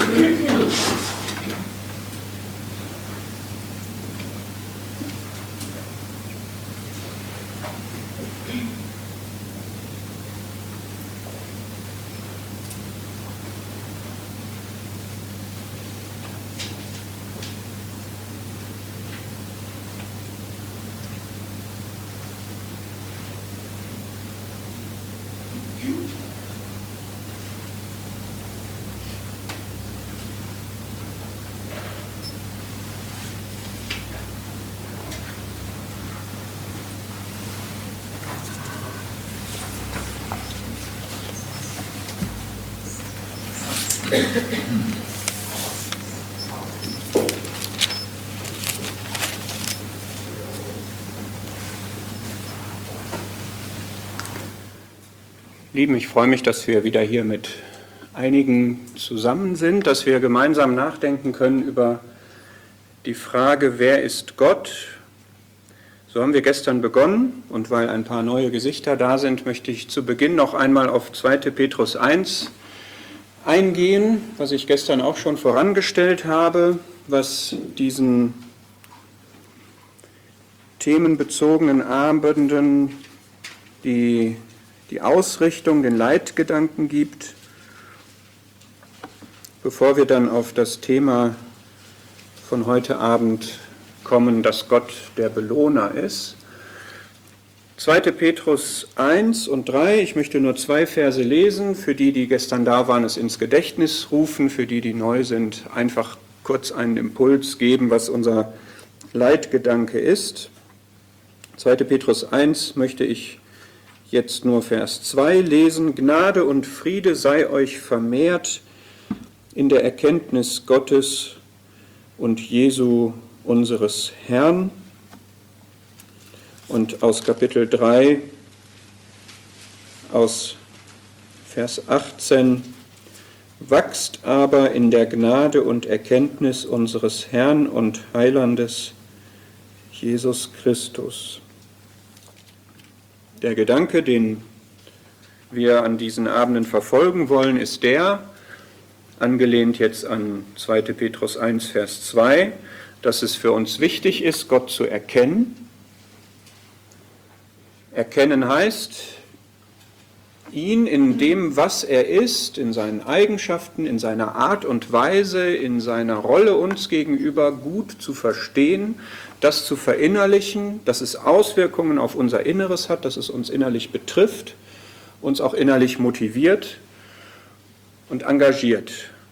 Lieben, ich freue mich, dass wir wieder hier mit einigen zusammen sind, dass wir gemeinsam nachdenken können über die Frage, wer ist Gott? So haben wir gestern begonnen, und weil ein paar neue Gesichter da sind, möchte ich zu Beginn noch einmal auf 2. Petrus 1 eingehen, was ich gestern auch schon vorangestellt habe, was diesen themenbezogenen Abenden die Ausrichtung, den Leitgedanken gibt, bevor wir dann auf das Thema von heute Abend kommen, dass Gott der Belohner ist. 2. Petrus 1 und 3, ich möchte nur 2 Verse lesen, für die, die gestern da waren, es ins Gedächtnis rufen, für die, die neu sind, einfach kurz einen Impuls geben, was unser Leitgedanke ist. 2. Petrus 1 möchte ich jetzt nur Vers 2 lesen. Gnade und Friede sei euch vermehrt in der Erkenntnis Gottes und Jesu unseres Herrn. Und aus Kapitel 3, aus Vers 18, wachst aber in der Gnade und Erkenntnis unseres Herrn und Heilandes Jesus Christus. Der Gedanke, den wir an diesen Abenden verfolgen wollen, ist der, angelehnt jetzt an 2. Petrus 1, Vers 2, dass es für uns wichtig ist, Gott zu erkennen. Erkennen heißt, ihn in dem, was er ist, in seinen Eigenschaften, in seiner Art und Weise, in seiner Rolle uns gegenüber gut zu verstehen, das zu verinnerlichen, dass es Auswirkungen auf unser Inneres hat, dass es uns innerlich betrifft, uns auch innerlich motiviert und engagiert.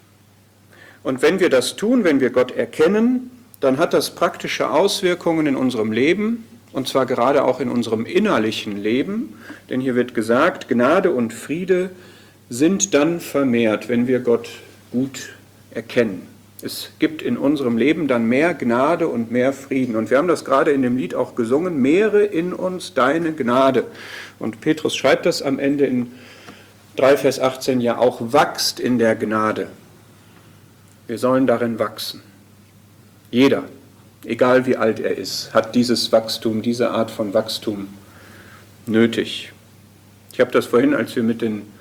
Und wenn wir das tun, wenn wir Gott erkennen, dann hat das praktische Auswirkungen in unserem Leben, und zwar gerade auch in unserem innerlichen Leben, denn hier wird gesagt, Gnade und Friede sind dann vermehrt, wenn wir Gott gut erkennen. Es gibt in unserem Leben dann mehr Gnade und mehr Frieden. Und wir haben das gerade in dem Lied auch gesungen, mehre in uns deine Gnade. Und Petrus schreibt das am Ende in 3, Vers 18, ja auch wachst in der Gnade. Wir sollen darin wachsen. Jeder, egal wie alt er ist, hat dieses Wachstum, diese Art von Wachstum nötig. Ich habe das vorhin, als wir mit den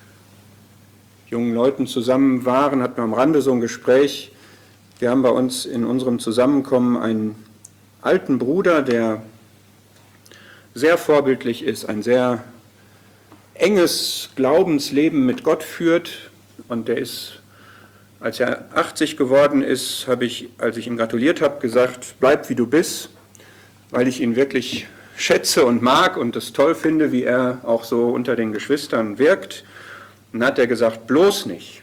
jungen Leuten zusammen waren, hatten wir am Rande so ein Gespräch. Wir haben bei uns in unserem Zusammenkommen einen alten Bruder, der sehr vorbildlich ist, ein sehr enges Glaubensleben mit Gott führt, und der ist, als er 80 geworden ist, habe ich, als ich ihm gratuliert habe, gesagt, bleib wie du bist, weil ich ihn wirklich schätze und mag und es toll finde, wie er auch so unter den Geschwistern wirkt. Und dann hat er gesagt, bloß nicht.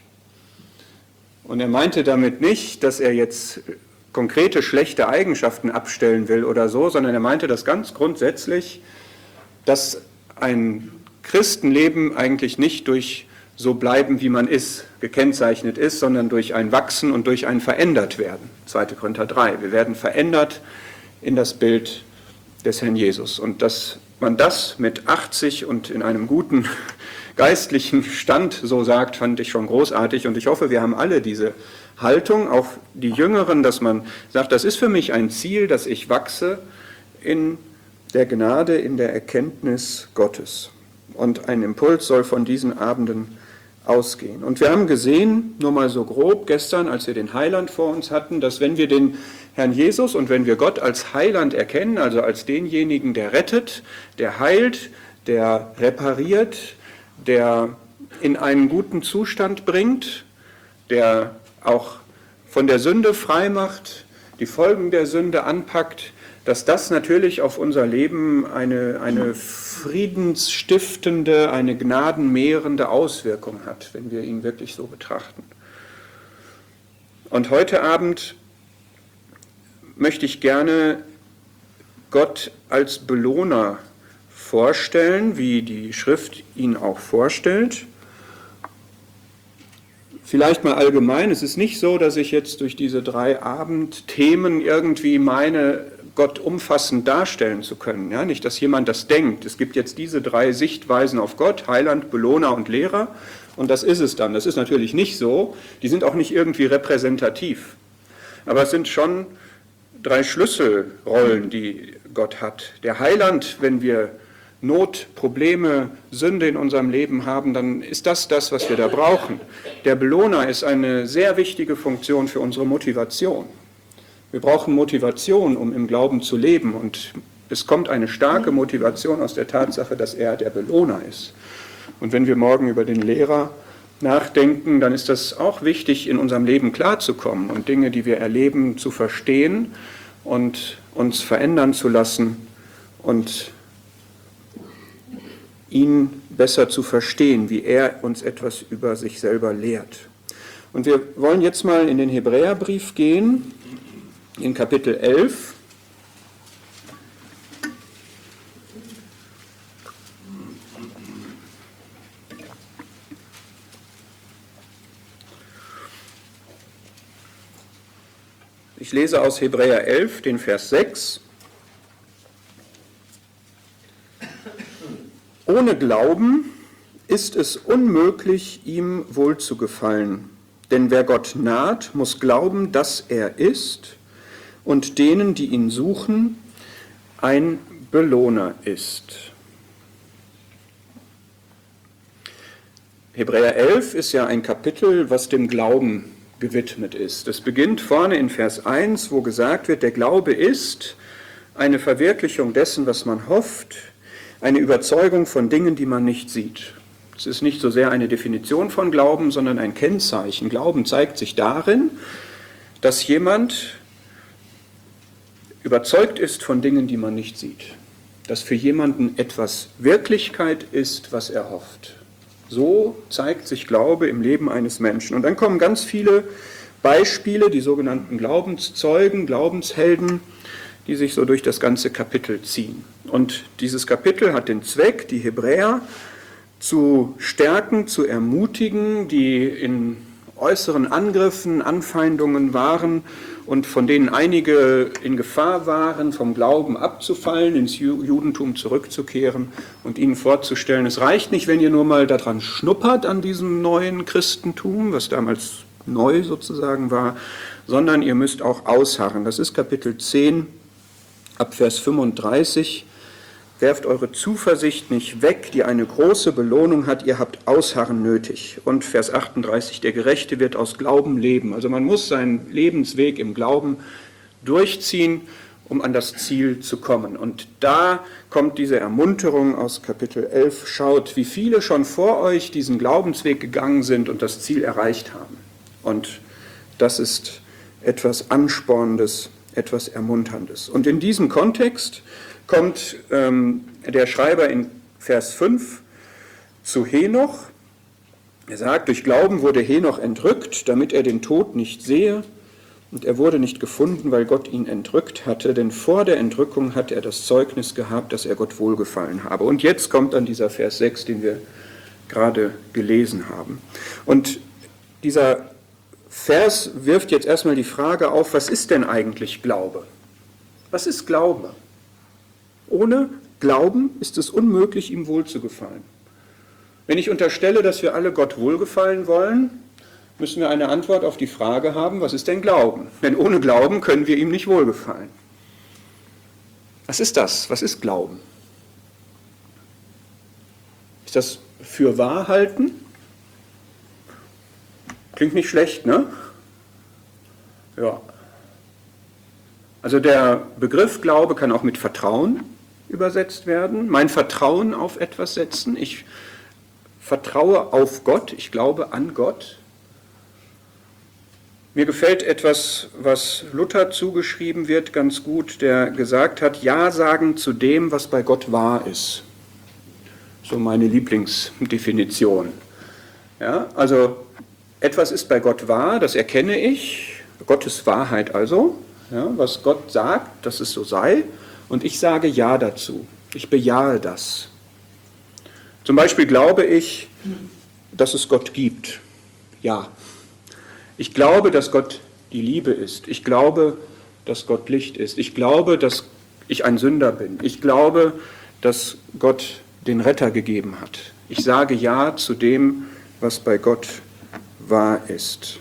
Und er meinte damit nicht, dass er jetzt konkrete schlechte Eigenschaften abstellen will oder so, sondern er meinte das ganz grundsätzlich, dass ein Christenleben eigentlich nicht durch so bleiben, wie man ist, gekennzeichnet ist, sondern durch ein Wachsen und durch ein Verändertwerden. 2. Korinther 3. Wir werden verändert in das Bild des Herrn Jesus. Und dass man das mit 80 und in einem guten geistlichen Stand so sagt, fand ich schon großartig. Und ich hoffe, wir haben alle diese Haltung, auch die Jüngeren, dass man sagt, das ist für mich ein Ziel, dass ich wachse in der Gnade, in der Erkenntnis Gottes. Und ein Impuls soll von diesen Abenden ausgehen. Und wir haben gesehen, nur mal so grob gestern, als wir den Heiland vor uns hatten, dass wenn wir den Herrn Jesus und wenn wir Gott als Heiland erkennen, also als denjenigen, der rettet, der heilt, der repariert, der in einen guten Zustand bringt, der auch von der Sünde frei macht, die Folgen der Sünde anpackt, dass das natürlich auf unser Leben eine friedensstiftende, eine gnadenmehrende Auswirkung hat, wenn wir ihn wirklich so betrachten. Und heute Abend möchte ich gerne Gott als Belohner vorstellen, wie die Schrift ihn auch vorstellt. Vielleicht mal allgemein, es ist nicht so, dass ich jetzt durch diese 3 Abendthemen irgendwie meine, Gott umfassend darstellen zu können. Ja, nicht, dass jemand das denkt. Es gibt jetzt diese 3 Sichtweisen auf Gott, Heiland, Belohner und Lehrer, und das ist es dann. Das ist natürlich nicht so. Die sind auch nicht irgendwie repräsentativ. Aber es sind schon 3 Schlüsselrollen, die Gott hat. Der Heiland, wenn wir Not, Probleme, Sünde in unserem Leben haben, dann ist das, was wir da brauchen. Der Belohner ist eine sehr wichtige Funktion für unsere Motivation. Wir brauchen Motivation, um im Glauben zu leben, und es kommt eine starke Motivation aus der Tatsache, dass er der Belohner ist. Und wenn wir morgen über den Lehrer nachdenken, dann ist das auch wichtig, in unserem Leben klarzukommen und Dinge, die wir erleben, zu verstehen und uns verändern zu lassen und ihn besser zu verstehen, wie er uns etwas über sich selber lehrt. Und wir wollen jetzt mal in den Hebräerbrief gehen, in Kapitel 11. Ich lese aus Hebräer 11, den Vers 6. Ohne Glauben ist es unmöglich, ihm wohlzugefallen. Denn wer Gott naht, muss glauben, dass er ist und denen, die ihn suchen, ein Belohner ist. Hebräer 11 ist ja ein Kapitel, was dem Glauben gewidmet ist. Es beginnt vorne in Vers 1, wo gesagt wird, der Glaube ist eine Verwirklichung dessen, was man hofft, eine Überzeugung von Dingen, die man nicht sieht. Es ist nicht so sehr eine Definition von Glauben, sondern ein Kennzeichen. Glauben zeigt sich darin, dass jemand überzeugt ist von Dingen, die man nicht sieht. Dass für jemanden etwas Wirklichkeit ist, was er hofft. So zeigt sich Glaube im Leben eines Menschen. Und dann kommen ganz viele Beispiele, die sogenannten Glaubenszeugen, Glaubenshelden, die sich so durch das ganze Kapitel ziehen. Und dieses Kapitel hat den Zweck, die Hebräer zu stärken, zu ermutigen, die in äußeren Angriffen, Anfeindungen waren und von denen einige in Gefahr waren, vom Glauben abzufallen, ins Judentum zurückzukehren und ihnen vorzustellen, es reicht nicht, wenn ihr nur mal daran schnuppert, an diesem neuen Christentum, was damals neu sozusagen war, sondern ihr müsst auch ausharren. Das ist Kapitel 10, ab Vers 35. Werft eure Zuversicht nicht weg, die eine große Belohnung hat, ihr habt Ausharren nötig. Und Vers 38, der Gerechte wird aus Glauben leben. Also man muss seinen Lebensweg im Glauben durchziehen, um an das Ziel zu kommen. Und da kommt diese Ermunterung aus Kapitel 11. Schaut, wie viele schon vor euch diesen Glaubensweg gegangen sind und das Ziel erreicht haben. Und das ist etwas Anspornendes, etwas Ermunterndes. Und in diesem Kontext kommt der Schreiber in Vers 5 zu Henoch. Er sagt, durch Glauben wurde Henoch entrückt, damit er den Tod nicht sehe. Und er wurde nicht gefunden, weil Gott ihn entrückt hatte, denn vor der Entrückung hatte er das Zeugnis gehabt, dass er Gott wohlgefallen habe. Und jetzt kommt dann dieser Vers 6, den wir gerade gelesen haben. Und dieser Vers wirft jetzt erstmal die Frage auf, was ist denn eigentlich Glaube? Was ist Glaube? Ohne Glauben ist es unmöglich, ihm wohlzugefallen. Wenn ich unterstelle, dass wir alle Gott wohlgefallen wollen, müssen wir eine Antwort auf die Frage haben, was ist denn Glauben? Denn ohne Glauben können wir ihm nicht wohlgefallen. Was ist das? Was ist Glauben? Ist das für wahr halten? Klingt nicht schlecht, ne? Ja. Also der Begriff Glaube kann auch mit Vertrauen übersetzt werden. Mein Vertrauen auf etwas setzen. Ich vertraue auf Gott, ich glaube an Gott. Mir gefällt etwas, was Luther zugeschrieben wird, ganz gut, der gesagt hat, Ja sagen zu dem, was bei Gott wahr ist. So meine Lieblingsdefinition. Ja, also etwas ist bei Gott wahr, das erkenne ich, Gottes Wahrheit also, ja, was Gott sagt, dass es so sei, und ich sage Ja dazu. Ich bejahe das. Zum Beispiel glaube ich, dass es Gott gibt. Ja. Ich glaube, dass Gott die Liebe ist. Ich glaube, dass Gott Licht ist. Ich glaube, dass ich ein Sünder bin. Ich glaube, dass Gott den Retter gegeben hat. Ich sage Ja zu dem, was bei Gott wahr ist.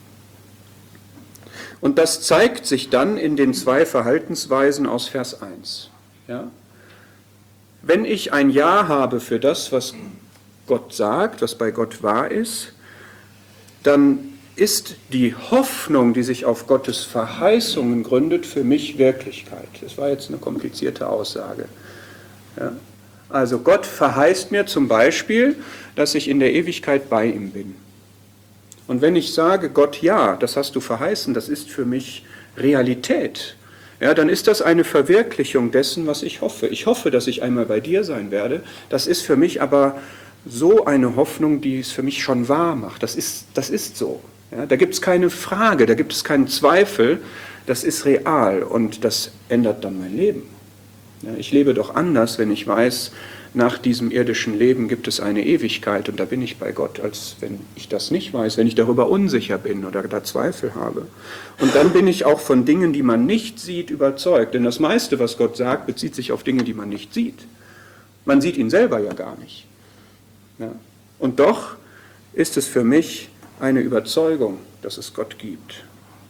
Und das zeigt sich dann in den 2 Verhaltensweisen aus Vers 1. Ja? Wenn ich ein Ja habe für das, was Gott sagt, was bei Gott wahr ist, dann ist die Hoffnung, die sich auf Gottes Verheißungen gründet, für mich Wirklichkeit. Das war jetzt eine komplizierte Aussage. Ja? Also Gott verheißt mir zum Beispiel, dass ich in der Ewigkeit bei ihm bin. Und wenn ich sage, Gott, ja, das hast du verheißen, das ist für mich Realität, ja, dann ist das eine Verwirklichung dessen, was ich hoffe. Ich hoffe, dass ich einmal bei dir sein werde. Das ist für mich aber so eine Hoffnung, die es für mich schon wahr macht. Das ist so. Ja, da gibt es keine Frage, da gibt es keinen Zweifel. Das ist real und das ändert dann mein Leben. Ja, ich lebe doch anders, wenn ich weiß, nach diesem irdischen Leben gibt es eine Ewigkeit und da bin ich bei Gott, als wenn ich das nicht weiß, wenn ich darüber unsicher bin oder da Zweifel habe. Und dann bin ich auch von Dingen, die man nicht sieht, überzeugt. Denn das meiste, was Gott sagt, bezieht sich auf Dinge, die man nicht sieht. Man sieht ihn selber ja gar nicht. Ja. Und doch ist es für mich eine Überzeugung, dass es Gott gibt.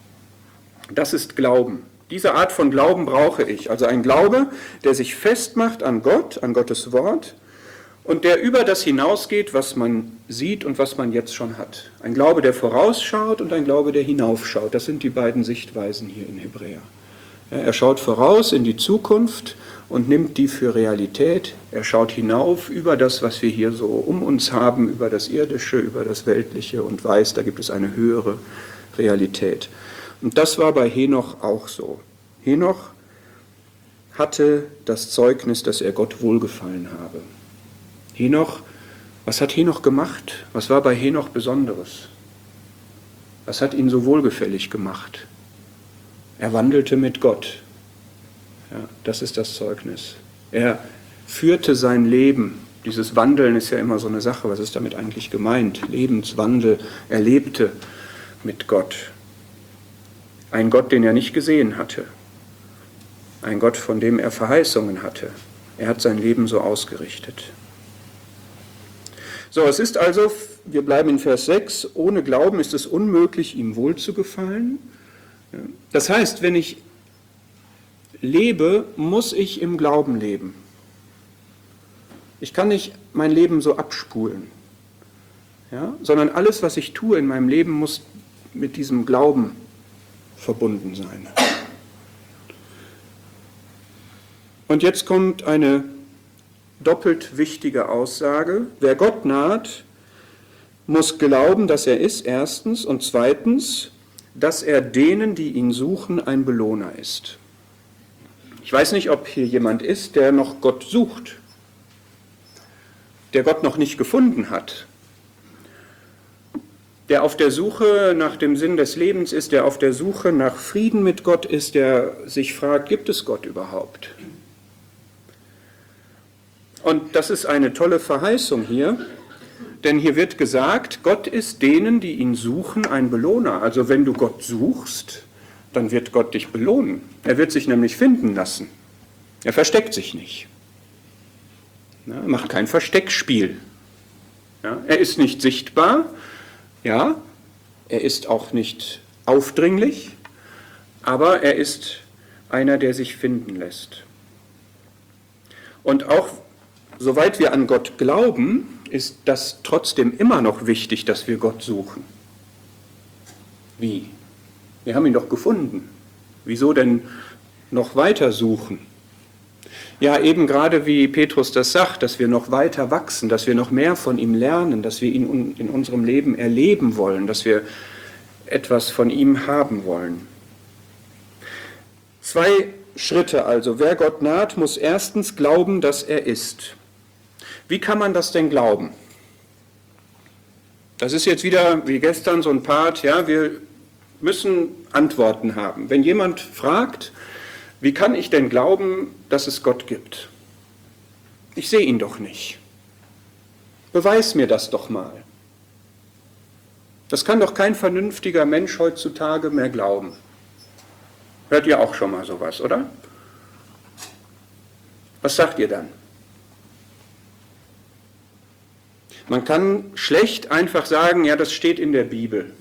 Das ist Glauben. Diese Art von Glauben brauche ich. Also ein Glaube, der sich festmacht an Gott, an Gottes Wort und der über das hinausgeht, was man sieht und was man jetzt schon hat. Ein Glaube, der vorausschaut und ein Glaube, der hinaufschaut. Das sind die beiden Sichtweisen hier in Hebräer. Ja, er schaut voraus in die Zukunft und nimmt die für Realität. Er schaut hinauf über das, was wir hier so um uns haben, über das Irdische, über das Weltliche und weiß, da gibt es eine höhere Realität. Und das war bei Henoch auch so. Henoch hatte das Zeugnis, dass er Gott wohlgefallen habe. Henoch, was hat Henoch gemacht? Was war bei Henoch Besonderes? Was hat ihn so wohlgefällig gemacht? Er wandelte mit Gott. Ja, das ist das Zeugnis. Er führte sein Leben. Dieses Wandeln ist ja immer so eine Sache. Was ist damit eigentlich gemeint? Lebenswandel. Er lebte mit Gott. Ein Gott, den er nicht gesehen hatte. Ein Gott, von dem er Verheißungen hatte. Er hat sein Leben so ausgerichtet. So, es ist also, wir bleiben in Vers 6, ohne Glauben ist es unmöglich, ihm wohlzugefallen. Das heißt, wenn ich lebe, muss ich im Glauben leben. Ich kann nicht mein Leben so abspulen, ja, sondern alles, was ich tue in meinem Leben, muss mit diesem Glauben verbunden sein. Und jetzt kommt eine doppelt wichtige Aussage. Wer Gott naht, muss glauben, dass er ist, erstens, und zweitens, dass er denen, die ihn suchen, ein Belohner ist. Ich weiß nicht, ob hier jemand ist, der noch Gott sucht, der Gott noch nicht gefunden hat, der auf der Suche nach dem Sinn des Lebens ist, der auf der Suche nach Frieden mit Gott ist, der sich fragt, gibt es Gott überhaupt? Und das ist eine tolle Verheißung hier, denn hier wird gesagt, Gott ist denen, die ihn suchen, ein Belohner. Also wenn du Gott suchst, dann wird Gott dich belohnen. Er wird sich nämlich finden lassen. Er versteckt sich nicht. Er macht kein Versteckspiel. Er ist nicht sichtbar. Ja, er ist auch nicht aufdringlich, aber er ist einer, der sich finden lässt. Und auch soweit wir an Gott glauben, ist das trotzdem immer noch wichtig, dass wir Gott suchen. Wie? Wir haben ihn doch gefunden. Wieso denn noch weiter suchen? Ja, eben gerade wie Petrus das sagt, dass wir noch weiter wachsen, dass wir noch mehr von ihm lernen, dass wir ihn in unserem Leben erleben wollen, dass wir etwas von ihm haben wollen. 2 Schritte also. Wer Gott naht, muss erstens glauben, dass er ist. Wie kann man das denn glauben? Das ist jetzt wieder wie gestern so ein Part, ja, wir müssen Antworten haben. Wenn jemand fragt, wie kann ich denn glauben, dass es Gott gibt? Ich sehe ihn doch nicht. Beweis mir das doch mal. Das kann doch kein vernünftiger Mensch heutzutage mehr glauben. Hört ihr auch schon mal sowas, oder? Was sagt ihr dann? Man kann schlecht einfach sagen, ja, das steht in der Bibel.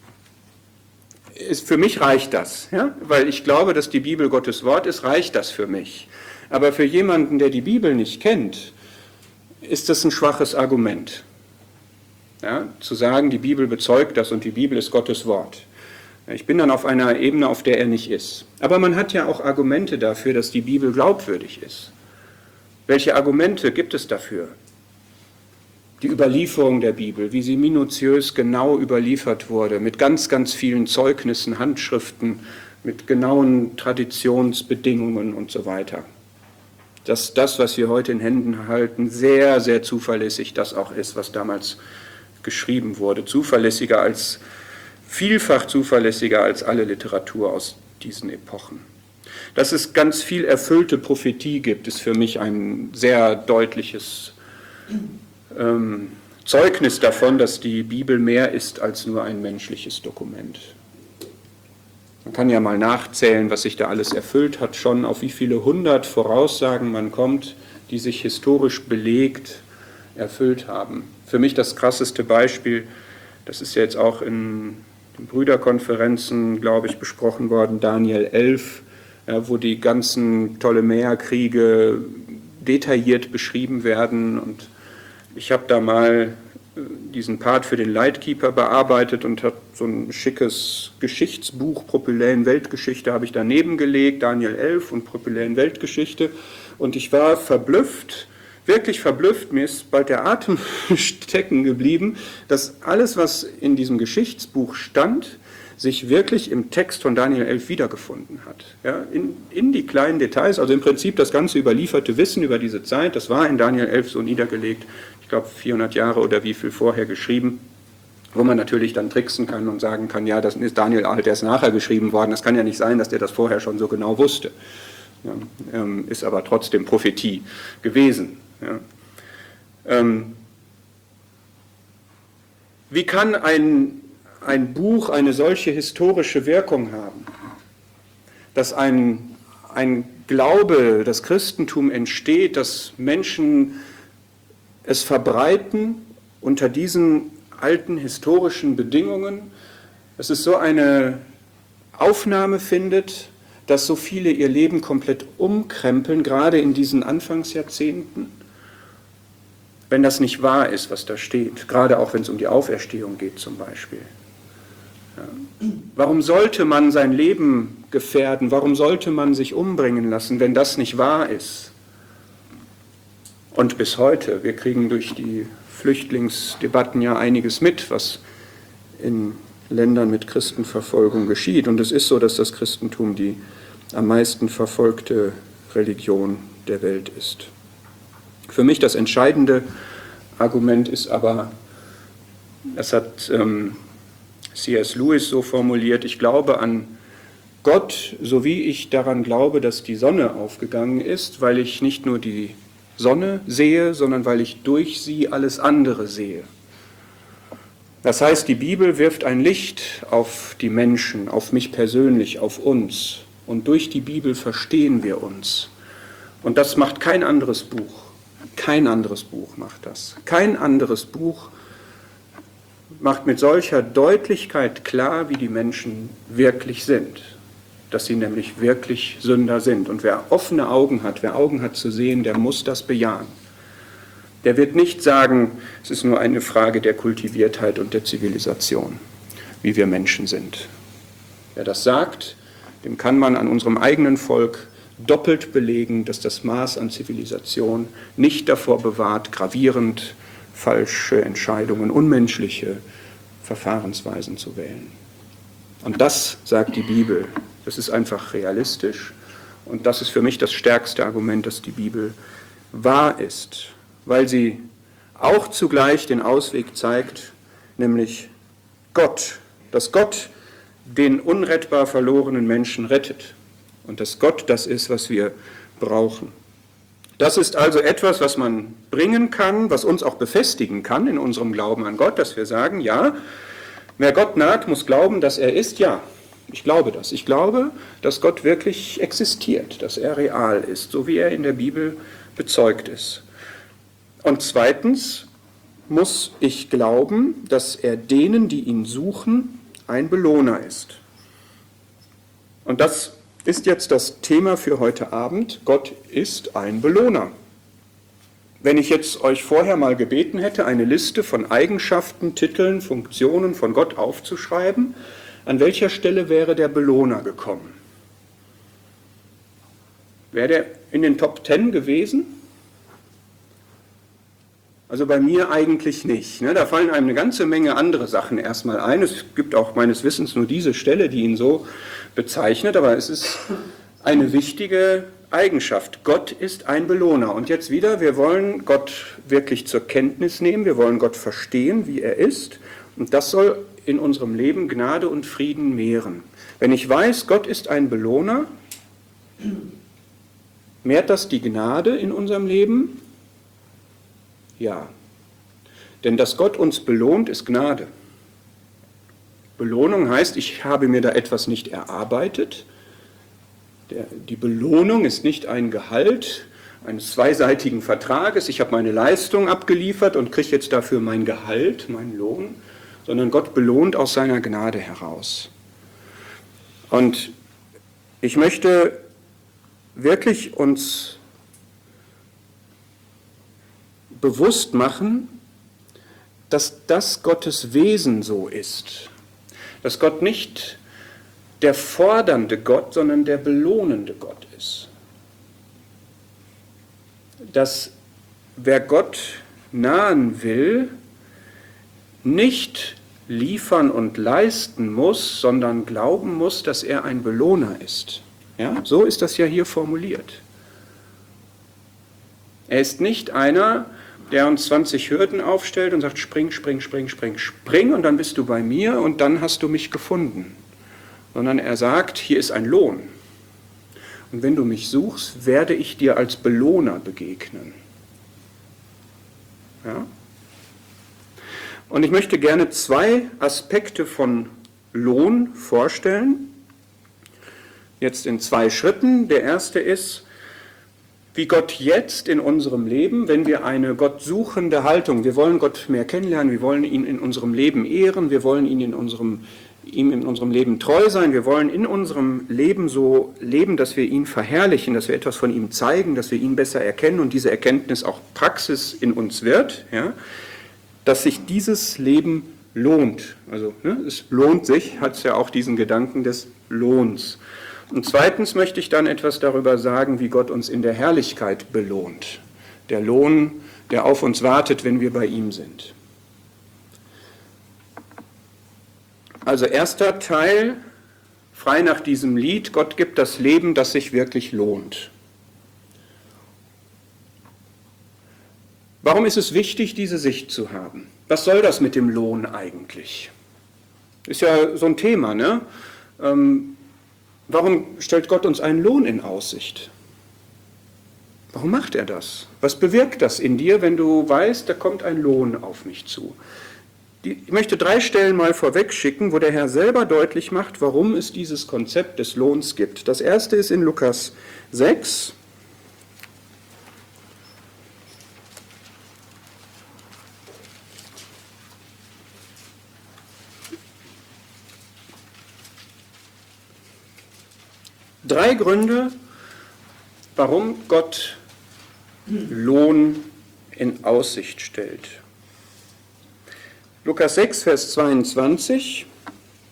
Für mich reicht das, ja? Weil ich glaube, dass die Bibel Gottes Wort ist, reicht das für mich. Aber für jemanden, der die Bibel nicht kennt, ist das ein schwaches Argument. Ja? Zu sagen, die Bibel bezeugt das und die Bibel ist Gottes Wort. Ich bin dann auf einer Ebene, auf der er nicht ist. Aber man hat ja auch Argumente dafür, dass die Bibel glaubwürdig ist. Welche Argumente gibt es dafür? Die Überlieferung der Bibel, wie sie minutiös genau überliefert wurde, mit ganz, ganz vielen Zeugnissen, Handschriften, mit genauen Traditionsbedingungen und so weiter. Dass das, was wir heute in Händen halten, sehr, sehr zuverlässig das auch ist, was damals geschrieben wurde. Vielfach zuverlässiger als alle Literatur aus diesen Epochen. Dass es ganz viel erfüllte Prophetie gibt, ist für mich ein sehr deutliches Zeugnis davon, dass die Bibel mehr ist als nur ein menschliches Dokument. Man kann ja mal nachzählen, was sich da alles erfüllt hat, schon auf wie viele 100 Voraussagen man kommt, die sich historisch belegt erfüllt haben. Für mich das krasseste Beispiel, das ist ja jetzt auch in den Brüderkonferenzen, glaube ich, besprochen worden, Daniel 11, ja, wo die ganzen Ptolemäerkriege detailliert beschrieben werden. Und ich habe da mal diesen Part für den Lightkeeper bearbeitet und habe so ein schickes Geschichtsbuch, Propyläen Weltgeschichte, habe ich daneben gelegt, Daniel 11 und Propyläen Weltgeschichte. Und ich war verblüfft, wirklich verblüfft, mir ist bald der Atem stecken geblieben, dass alles, was in diesem Geschichtsbuch stand, sich wirklich im Text von Daniel 11 wiedergefunden hat. Ja, in die kleinen Details, also im Prinzip das ganze überlieferte Wissen über diese Zeit, das war in Daniel 11 so niedergelegt, ich glaube 400 Jahre oder wie viel vorher geschrieben, wo man natürlich dann tricksen kann und sagen kann, ja, das ist Daniel halt erst nachher geschrieben worden, das kann ja nicht sein, dass der das vorher schon so genau wusste. Ja, ist aber trotzdem Prophetie gewesen. Ja. Wie kann ein Buch eine solche historische Wirkung haben, dass ein Glaube, das Christentum entsteht, dass Menschen es verbreiten unter diesen alten historischen Bedingungen, dass es so eine Aufnahme findet, dass so viele ihr Leben komplett umkrempeln, gerade in diesen Anfangsjahrzehnten, wenn das nicht wahr ist, was da steht, gerade auch wenn es um die Auferstehung geht zum Beispiel. Ja. Warum sollte man sein Leben gefährden? Warum sollte man sich umbringen lassen, wenn das nicht wahr ist? Und bis heute, wir kriegen durch die Flüchtlingsdebatten ja einiges mit, was in Ländern mit Christenverfolgung geschieht. Und es ist so, dass das Christentum die am meisten verfolgte Religion der Welt ist. Für mich das entscheidende Argument ist aber, das hat C.S. Lewis so formuliert, ich glaube an Gott, so wie ich daran glaube, dass die Sonne aufgegangen ist, weil ich nicht nur die Sonne sehe, sondern weil ich durch sie alles andere sehe. Das heißt, die Bibel wirft ein Licht auf die Menschen, auf mich persönlich, auf uns. Und durch die Bibel verstehen wir uns. Und das macht kein anderes Buch. Kein anderes Buch macht das. Kein anderes Buch macht mit solcher Deutlichkeit klar, wie die Menschen wirklich sind. Dass sie nämlich wirklich Sünder sind. Und wer offene Augen hat, wer Augen hat zu sehen, der muss das bejahen. Der wird nicht sagen, es ist nur eine Frage der Kultiviertheit und der Zivilisation. wie wir Menschen sind. Wer das sagt, dem kann man an unserem eigenen Volk doppelt belegen, dass das Maß an Zivilisation nicht davor bewahrt, gravierend falsche Entscheidungen, unmenschliche Verfahrensweisen zu wählen. Und das sagt die Bibel. Das ist einfach realistisch. Und das ist für mich das stärkste Argument, dass die Bibel wahr ist, weil sie auch zugleich den Ausweg zeigt, nämlich Gott, dass Gott den unrettbar verlorenen Menschen rettet und dass Gott das ist, was wir brauchen. Das ist also etwas, was man bringen kann, was uns auch befestigen kann in unserem Glauben an Gott, dass wir sagen, ja, wer Gott naht, muss glauben, dass er ist, ja. Ich glaube das. Ich glaube, dass Gott wirklich existiert, dass er real ist, so wie er in der Bibel bezeugt ist. Und zweitens muss ich glauben, dass er denen, die ihn suchen, ein Belohner ist. Und das ist jetzt das Thema für heute Abend. Gott ist ein Belohner. Wenn ich jetzt euch vorher mal gebeten hätte, eine Liste von Eigenschaften, Titeln, Funktionen von Gott aufzuschreiben, an welcher Stelle wäre der Belohner gekommen? Wäre der in den Top 10 gewesen? Also bei mir eigentlich nicht. Da fallen einem eine ganze Menge andere Sachen erstmal ein. Es gibt auch meines Wissens nur diese Stelle, die ihn so bezeichnet, aber es ist eine wichtige Eigenschaft. Gott ist ein Belohner. Und jetzt wieder, wir wollen Gott wirklich zur Kenntnis nehmen, wir wollen Gott verstehen, wie er ist. Und das soll in unserem Leben Gnade und Frieden mehren. Wenn ich weiß, Gott ist ein Belohner, mehrt das die Gnade in unserem Leben? Ja. Denn dass Gott uns belohnt, ist Gnade. Belohnung heißt, ich habe mir da etwas nicht erarbeitet. Die Belohnung ist nicht ein Gehalt eines zweiseitigen Vertrages. Ich habe meine Leistung abgeliefert und kriege jetzt dafür mein Gehalt, meinen Lohn, sondern Gott belohnt aus seiner Gnade heraus. Und ich möchte wirklich uns bewusst machen, dass das Gottes Wesen so ist. Dass Gott nicht der fordernde Gott, sondern der belohnende Gott ist. Dass wer Gott nahen will, nicht liefern und leisten muss, sondern glauben muss, dass er ein Belohner ist. Ja, so ist das ja hier formuliert. Er ist nicht einer, der uns 20 Hürden aufstellt und sagt, spring, spring, spring, spring, spring und dann bist du bei mir und dann hast du mich gefunden. Sondern er sagt, hier ist ein Lohn. Und wenn du mich suchst, werde ich dir als Belohner begegnen. Ja? Und ich möchte gerne zwei Aspekte von Lohn vorstellen. Jetzt in zwei Schritten. Der erste ist, wie Gott jetzt in unserem Leben, wenn wir eine gottsuchende Haltung, wir wollen Gott mehr kennenlernen, wir wollen ihn in unserem Leben ehren, wir wollen ihm in unserem Leben treu sein, wir wollen in unserem Leben so leben, dass wir ihn verherrlichen, dass wir etwas von ihm zeigen, dass wir ihn besser erkennen und diese Erkenntnis auch Praxis in uns wird, ja, dass sich dieses Leben lohnt. Also es lohnt sich, hat es ja auch diesen Gedanken des Lohns. Und zweitens möchte ich dann etwas darüber sagen, wie Gott uns in der Herrlichkeit belohnt. Der Lohn, der auf uns wartet, wenn wir bei ihm sind. Also erster Teil, frei nach diesem Lied, Gott gibt das Leben, das sich wirklich lohnt. Warum ist es wichtig, diese Sicht zu haben? Was soll das mit dem Lohn eigentlich? Ist ja so ein Thema, ne? Warum stellt Gott uns einen Lohn in Aussicht? Warum macht er das? Was bewirkt das in dir, wenn du weißt, da kommt ein Lohn auf mich zu? Ich möchte 3 Stellen mal vorweg schicken, wo der Herr selber deutlich macht, warum es dieses Konzept des Lohns gibt. Das erste ist in Lukas 6. Drei Gründe, warum Gott Lohn in Aussicht stellt. Lukas 6, Vers 22.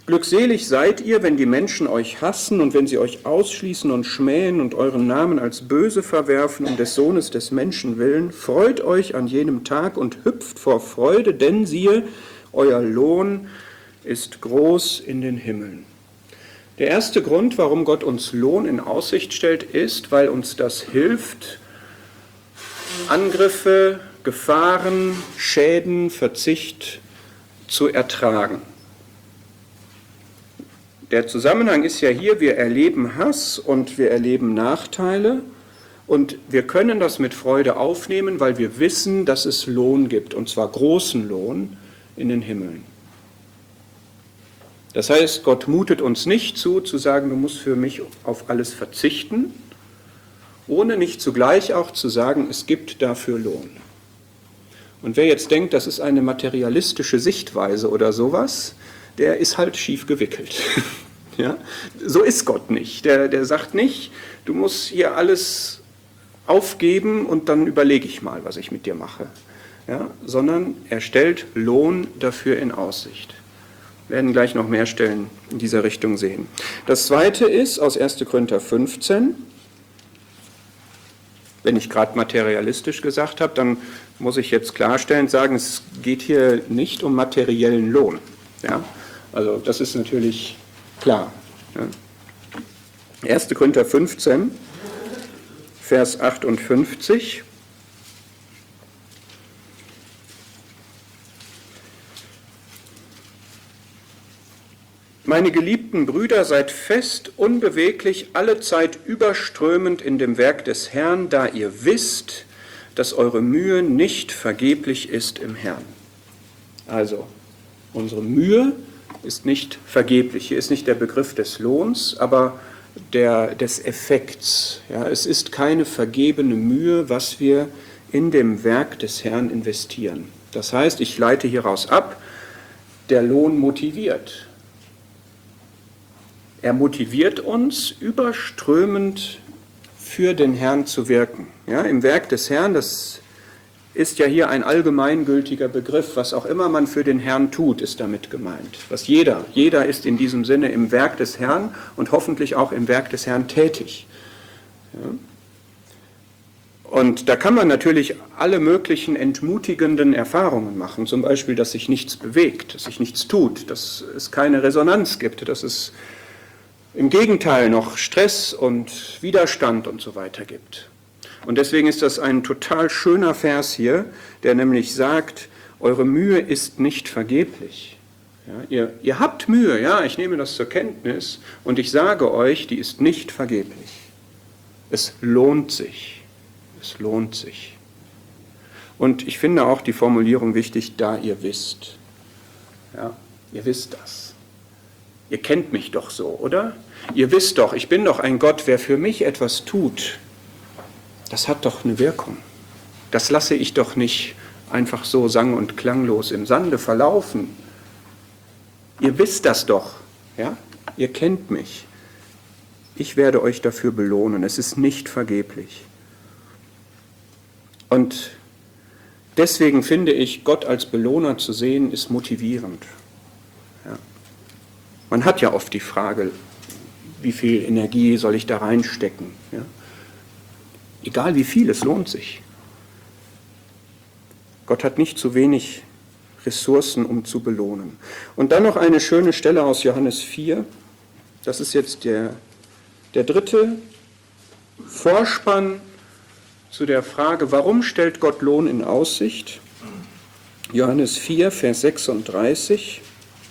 Glückselig seid ihr, wenn die Menschen euch hassen und wenn sie euch ausschließen und schmähen und euren Namen als böse verwerfen um des Sohnes des Menschen willen. Freut euch an jenem Tag und hüpft vor Freude, denn siehe, euer Lohn ist groß in den Himmeln. Der erste Grund, warum Gott uns Lohn in Aussicht stellt, ist, weil uns das hilft, Angriffe, Gefahren, Schäden, Verzicht zu ertragen. Der Zusammenhang ist ja hier, wir erleben Hass und wir erleben Nachteile und wir können das mit Freude aufnehmen, weil wir wissen, dass es Lohn gibt, und zwar großen Lohn in den Himmeln. Das heißt, Gott mutet uns nicht zu sagen, du musst für mich auf alles verzichten, ohne nicht zugleich auch zu sagen, es gibt dafür Lohn. Und wer jetzt denkt, das ist eine materialistische Sichtweise oder sowas, der ist halt schief gewickelt. Ja? So ist Gott nicht. Der sagt nicht, du musst hier alles aufgeben und dann überlege ich mal, was ich mit dir mache. Ja? Sondern er stellt Lohn dafür in Aussicht. Wir werden gleich noch mehr Stellen in dieser Richtung sehen. Das zweite ist aus 1. Korinther 15. Wenn ich gerade materialistisch gesagt habe, dann muss ich jetzt klarstellen, sagen, es geht hier nicht um materiellen Lohn. Ja? Also das ist natürlich klar. Ja. 1. Korinther 15, Vers 58. Meine geliebten Brüder, seid fest, unbeweglich, allezeit überströmend in dem Werk des Herrn, da ihr wisst, dass eure Mühe nicht vergeblich ist im Herrn. Also, unsere Mühe ist nicht vergeblich. Hier ist nicht der Begriff des Lohns, aber des Effekts. Ja, es ist keine vergebene Mühe, was wir in dem Werk des Herrn investieren. Das heißt, ich leite hieraus ab, der Lohn motiviert. Er motiviert uns, überströmend für den Herrn zu wirken. Ja, im Werk des Herrn, das ist ja hier ein allgemeingültiger Begriff. Was auch immer man für den Herrn tut, ist damit gemeint. Jeder ist in diesem Sinne im Werk des Herrn und hoffentlich auch im Werk des Herrn tätig. Ja. Und da kann man natürlich alle möglichen entmutigenden Erfahrungen machen. Zum Beispiel, dass sich nichts bewegt, dass sich nichts tut, dass es keine Resonanz gibt, dass es im Gegenteil noch Stress und Widerstand und so weiter gibt. Und deswegen ist das ein total schöner Vers hier, der nämlich sagt, eure Mühe ist nicht vergeblich. Ja, ihr habt Mühe, ja, ich nehme das zur Kenntnis und ich sage euch, die ist nicht vergeblich. Es lohnt sich. Es lohnt sich. Und ich finde auch die Formulierung wichtig, da ihr wisst. Ja, ihr wisst das. Ihr kennt mich doch so, oder? Ihr wisst doch, ich bin doch ein Gott, wer für mich etwas tut, das hat doch eine Wirkung. Das lasse ich doch nicht einfach so sang- und klanglos im Sande verlaufen. Ihr wisst das doch, ja? Ihr kennt mich. Ich werde euch dafür belohnen. Es ist nicht vergeblich. Und deswegen finde ich, Gott als Belohner zu sehen, ist motivierend. Ja. Man hat ja oft die Frage, wie viel Energie soll ich da reinstecken? Ja? Egal wie viel, es lohnt sich. Gott hat nicht zu wenig Ressourcen, um zu belohnen. Und dann noch eine schöne Stelle aus Johannes 4. Das ist jetzt der dritte Vorspann zu der Frage, warum stellt Gott Lohn in Aussicht? Johannes 4, Vers 36.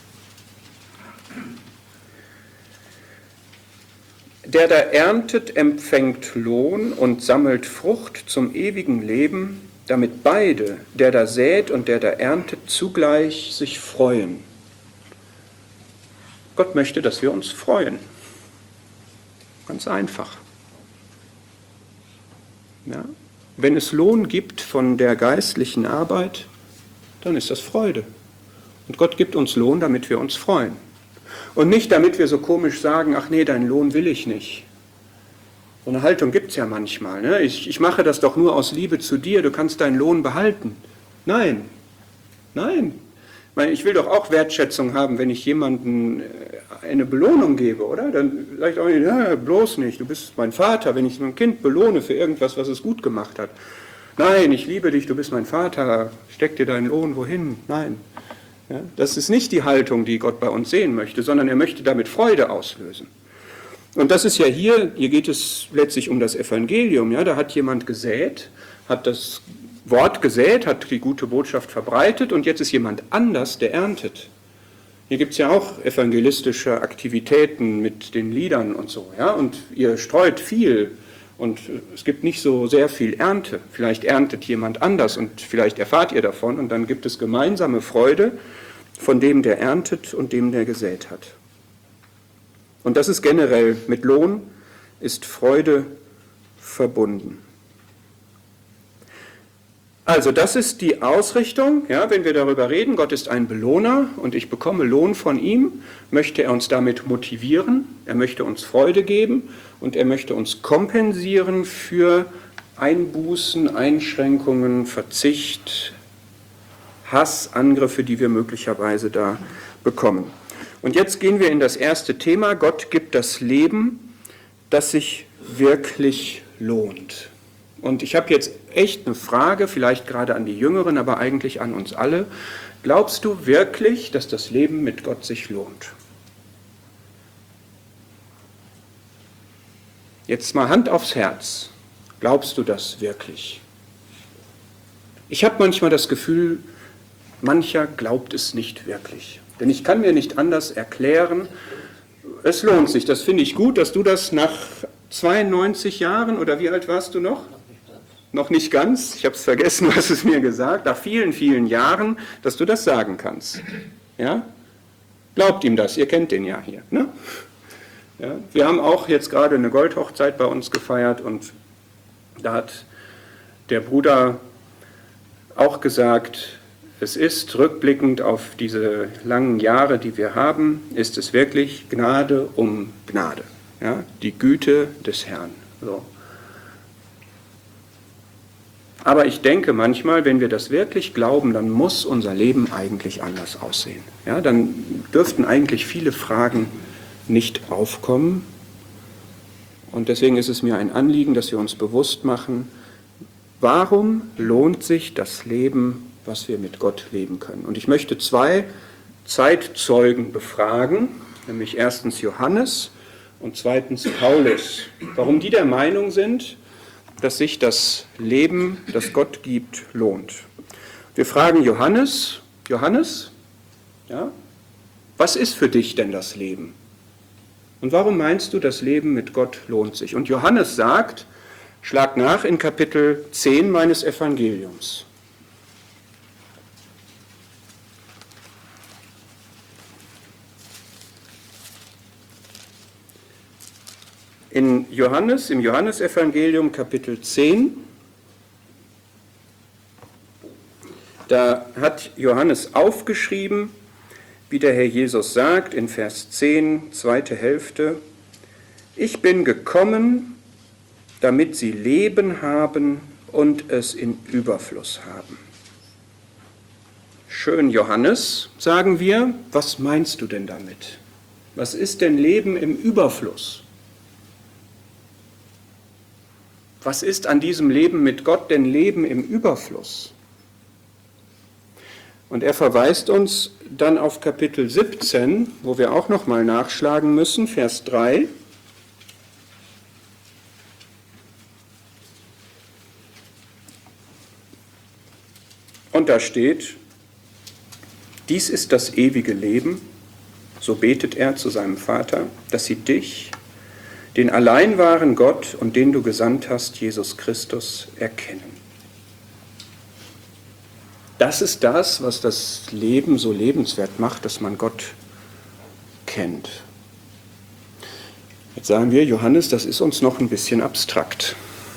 Der da erntet, empfängt Lohn und sammelt Frucht zum ewigen Leben, damit beide, der da sät und der da erntet, zugleich sich freuen. Gott möchte, dass wir uns freuen. Ganz einfach. Ja? Wenn es Lohn gibt von der geistlichen Arbeit, dann ist das Freude. Und Gott gibt uns Lohn, damit wir uns freuen. Und nicht, damit wir so komisch sagen, ach nee, deinen Lohn will ich nicht. So eine Haltung gibt es ja manchmal. Ne? Ich mache das doch nur aus Liebe zu dir, du kannst deinen Lohn behalten. Nein, nein. Ich will doch auch Wertschätzung haben, wenn ich jemandem eine Belohnung gebe, oder? Dann sage ich auch nicht, ja, bloß nicht, du bist mein Vater, wenn ich mein Kind belohne für irgendwas, was es gut gemacht hat. Nein, ich liebe dich, du bist mein Vater, steck dir deinen Lohn wohin? Nein. Ja, das ist nicht die Haltung, die Gott bei uns sehen möchte, sondern er möchte damit Freude auslösen. Und das ist ja hier geht es letztlich um das Evangelium. Ja? Da hat jemand gesät, hat das Wort gesät, hat die gute Botschaft verbreitet und jetzt ist jemand anders, der erntet. Hier gibt es ja auch evangelistische Aktivitäten mit den Liedern und so. Ja? Und ihr streut viel und es gibt nicht so sehr viel Ernte. Vielleicht erntet jemand anders und vielleicht erfahrt ihr davon und dann gibt es gemeinsame Freude von dem, der erntet und dem, der gesät hat. Und das ist generell, mit Lohn ist Freude verbunden. Also das ist die Ausrichtung, ja, wenn wir darüber reden, Gott ist ein Belohner und ich bekomme Lohn von ihm, möchte er uns damit motivieren, er möchte uns Freude geben und er möchte uns kompensieren für Einbußen, Einschränkungen, Verzicht, Hass, Angriffe, die wir möglicherweise da bekommen. Und jetzt gehen wir in das erste Thema, Gott gibt das Leben, das sich wirklich lohnt. Und ich habe jetzt echt eine Frage, vielleicht gerade an die Jüngeren, aber eigentlich an uns alle. Glaubst du wirklich, dass das Leben mit Gott sich lohnt? Jetzt mal Hand aufs Herz. Glaubst du das wirklich? Ich habe manchmal das Gefühl, mancher glaubt es nicht wirklich. Denn ich kann mir nicht anders erklären, es lohnt sich. Das finde ich gut, dass du das nach 92 Jahren, oder wie alt warst du noch? Noch nicht ganz, ich habe es vergessen, du hast es mir gesagt, nach vielen, vielen Jahren, dass du das sagen kannst. Ja? Glaubt ihm das, ihr kennt den ja hier. Ne? Ja? Wir haben auch jetzt gerade eine Goldhochzeit bei uns gefeiert und da hat der Bruder auch gesagt, es ist rückblickend auf diese langen Jahre, die wir haben, ist es wirklich Gnade um Gnade. Ja? Die Güte des Herrn. So. Aber ich denke manchmal, wenn wir das wirklich glauben, dann muss unser Leben eigentlich anders aussehen. Ja, dann dürften eigentlich viele Fragen nicht aufkommen. Und deswegen ist es mir ein Anliegen, dass wir uns bewusst machen, warum lohnt sich das Leben, was wir mit Gott leben können. Und ich möchte zwei Zeitzeugen befragen, nämlich erstens Johannes und zweitens Paulus. Warum die der Meinung sind, dass sich das Leben, das Gott gibt, lohnt. Wir fragen Johannes, ja, was ist für dich denn das Leben? Und warum meinst du, das Leben mit Gott lohnt sich? Und Johannes sagt, schlag nach in Kapitel 10 meines Evangeliums. Im Johannesevangelium Kapitel 10, da hat Johannes aufgeschrieben, wie der Herr Jesus sagt in Vers 10, zweite Hälfte, ich bin gekommen, damit sie Leben haben und es in Überfluss haben. Schön, Johannes, sagen wir, was meinst du denn damit? Was ist denn Leben im Überfluss? Was ist an diesem Leben mit Gott denn Leben im Überfluss? Und er verweist uns dann auf Kapitel 17, wo wir auch nochmal nachschlagen müssen, Vers 3. Und da steht, dies ist das ewige Leben, so betet er zu seinem Vater, dass sie dich, den allein wahren Gott und den du gesandt hast, Jesus Christus, erkennen. Das ist das, was das Leben so lebenswert macht, dass man Gott kennt. Jetzt sagen wir, Johannes, das ist uns noch ein bisschen abstrakt.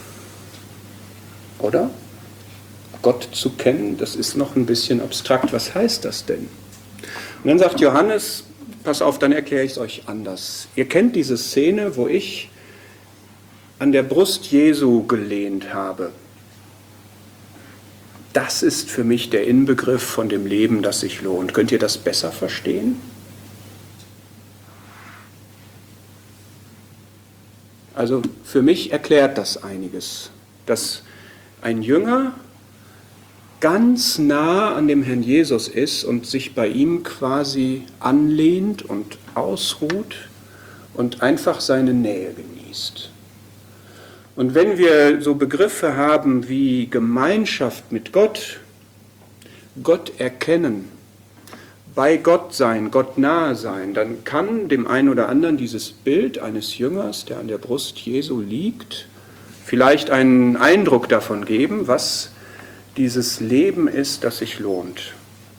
Oder? Gott zu kennen, das ist noch ein bisschen abstrakt. Was heißt das denn? Und dann sagt Johannes, pass auf, dann erkläre ich es euch anders. Ihr kennt diese Szene, wo ich an der Brust Jesu gelehnt habe. das ist für mich der Inbegriff von dem Leben, das sich lohnt. Könnt ihr das besser verstehen? Also für mich erklärt das einiges, dass ein Jünger ganz nah an dem Herrn Jesus ist und sich bei ihm quasi anlehnt und ausruht und einfach seine Nähe genießt. Und wenn wir so Begriffe haben wie Gemeinschaft mit Gott, Gott erkennen, bei Gott sein, Gott nahe sein, dann kann dem einen oder anderen dieses Bild eines Jüngers, der an der Brust Jesu liegt, vielleicht einen Eindruck davon geben, was dieses Leben ist, das sich lohnt.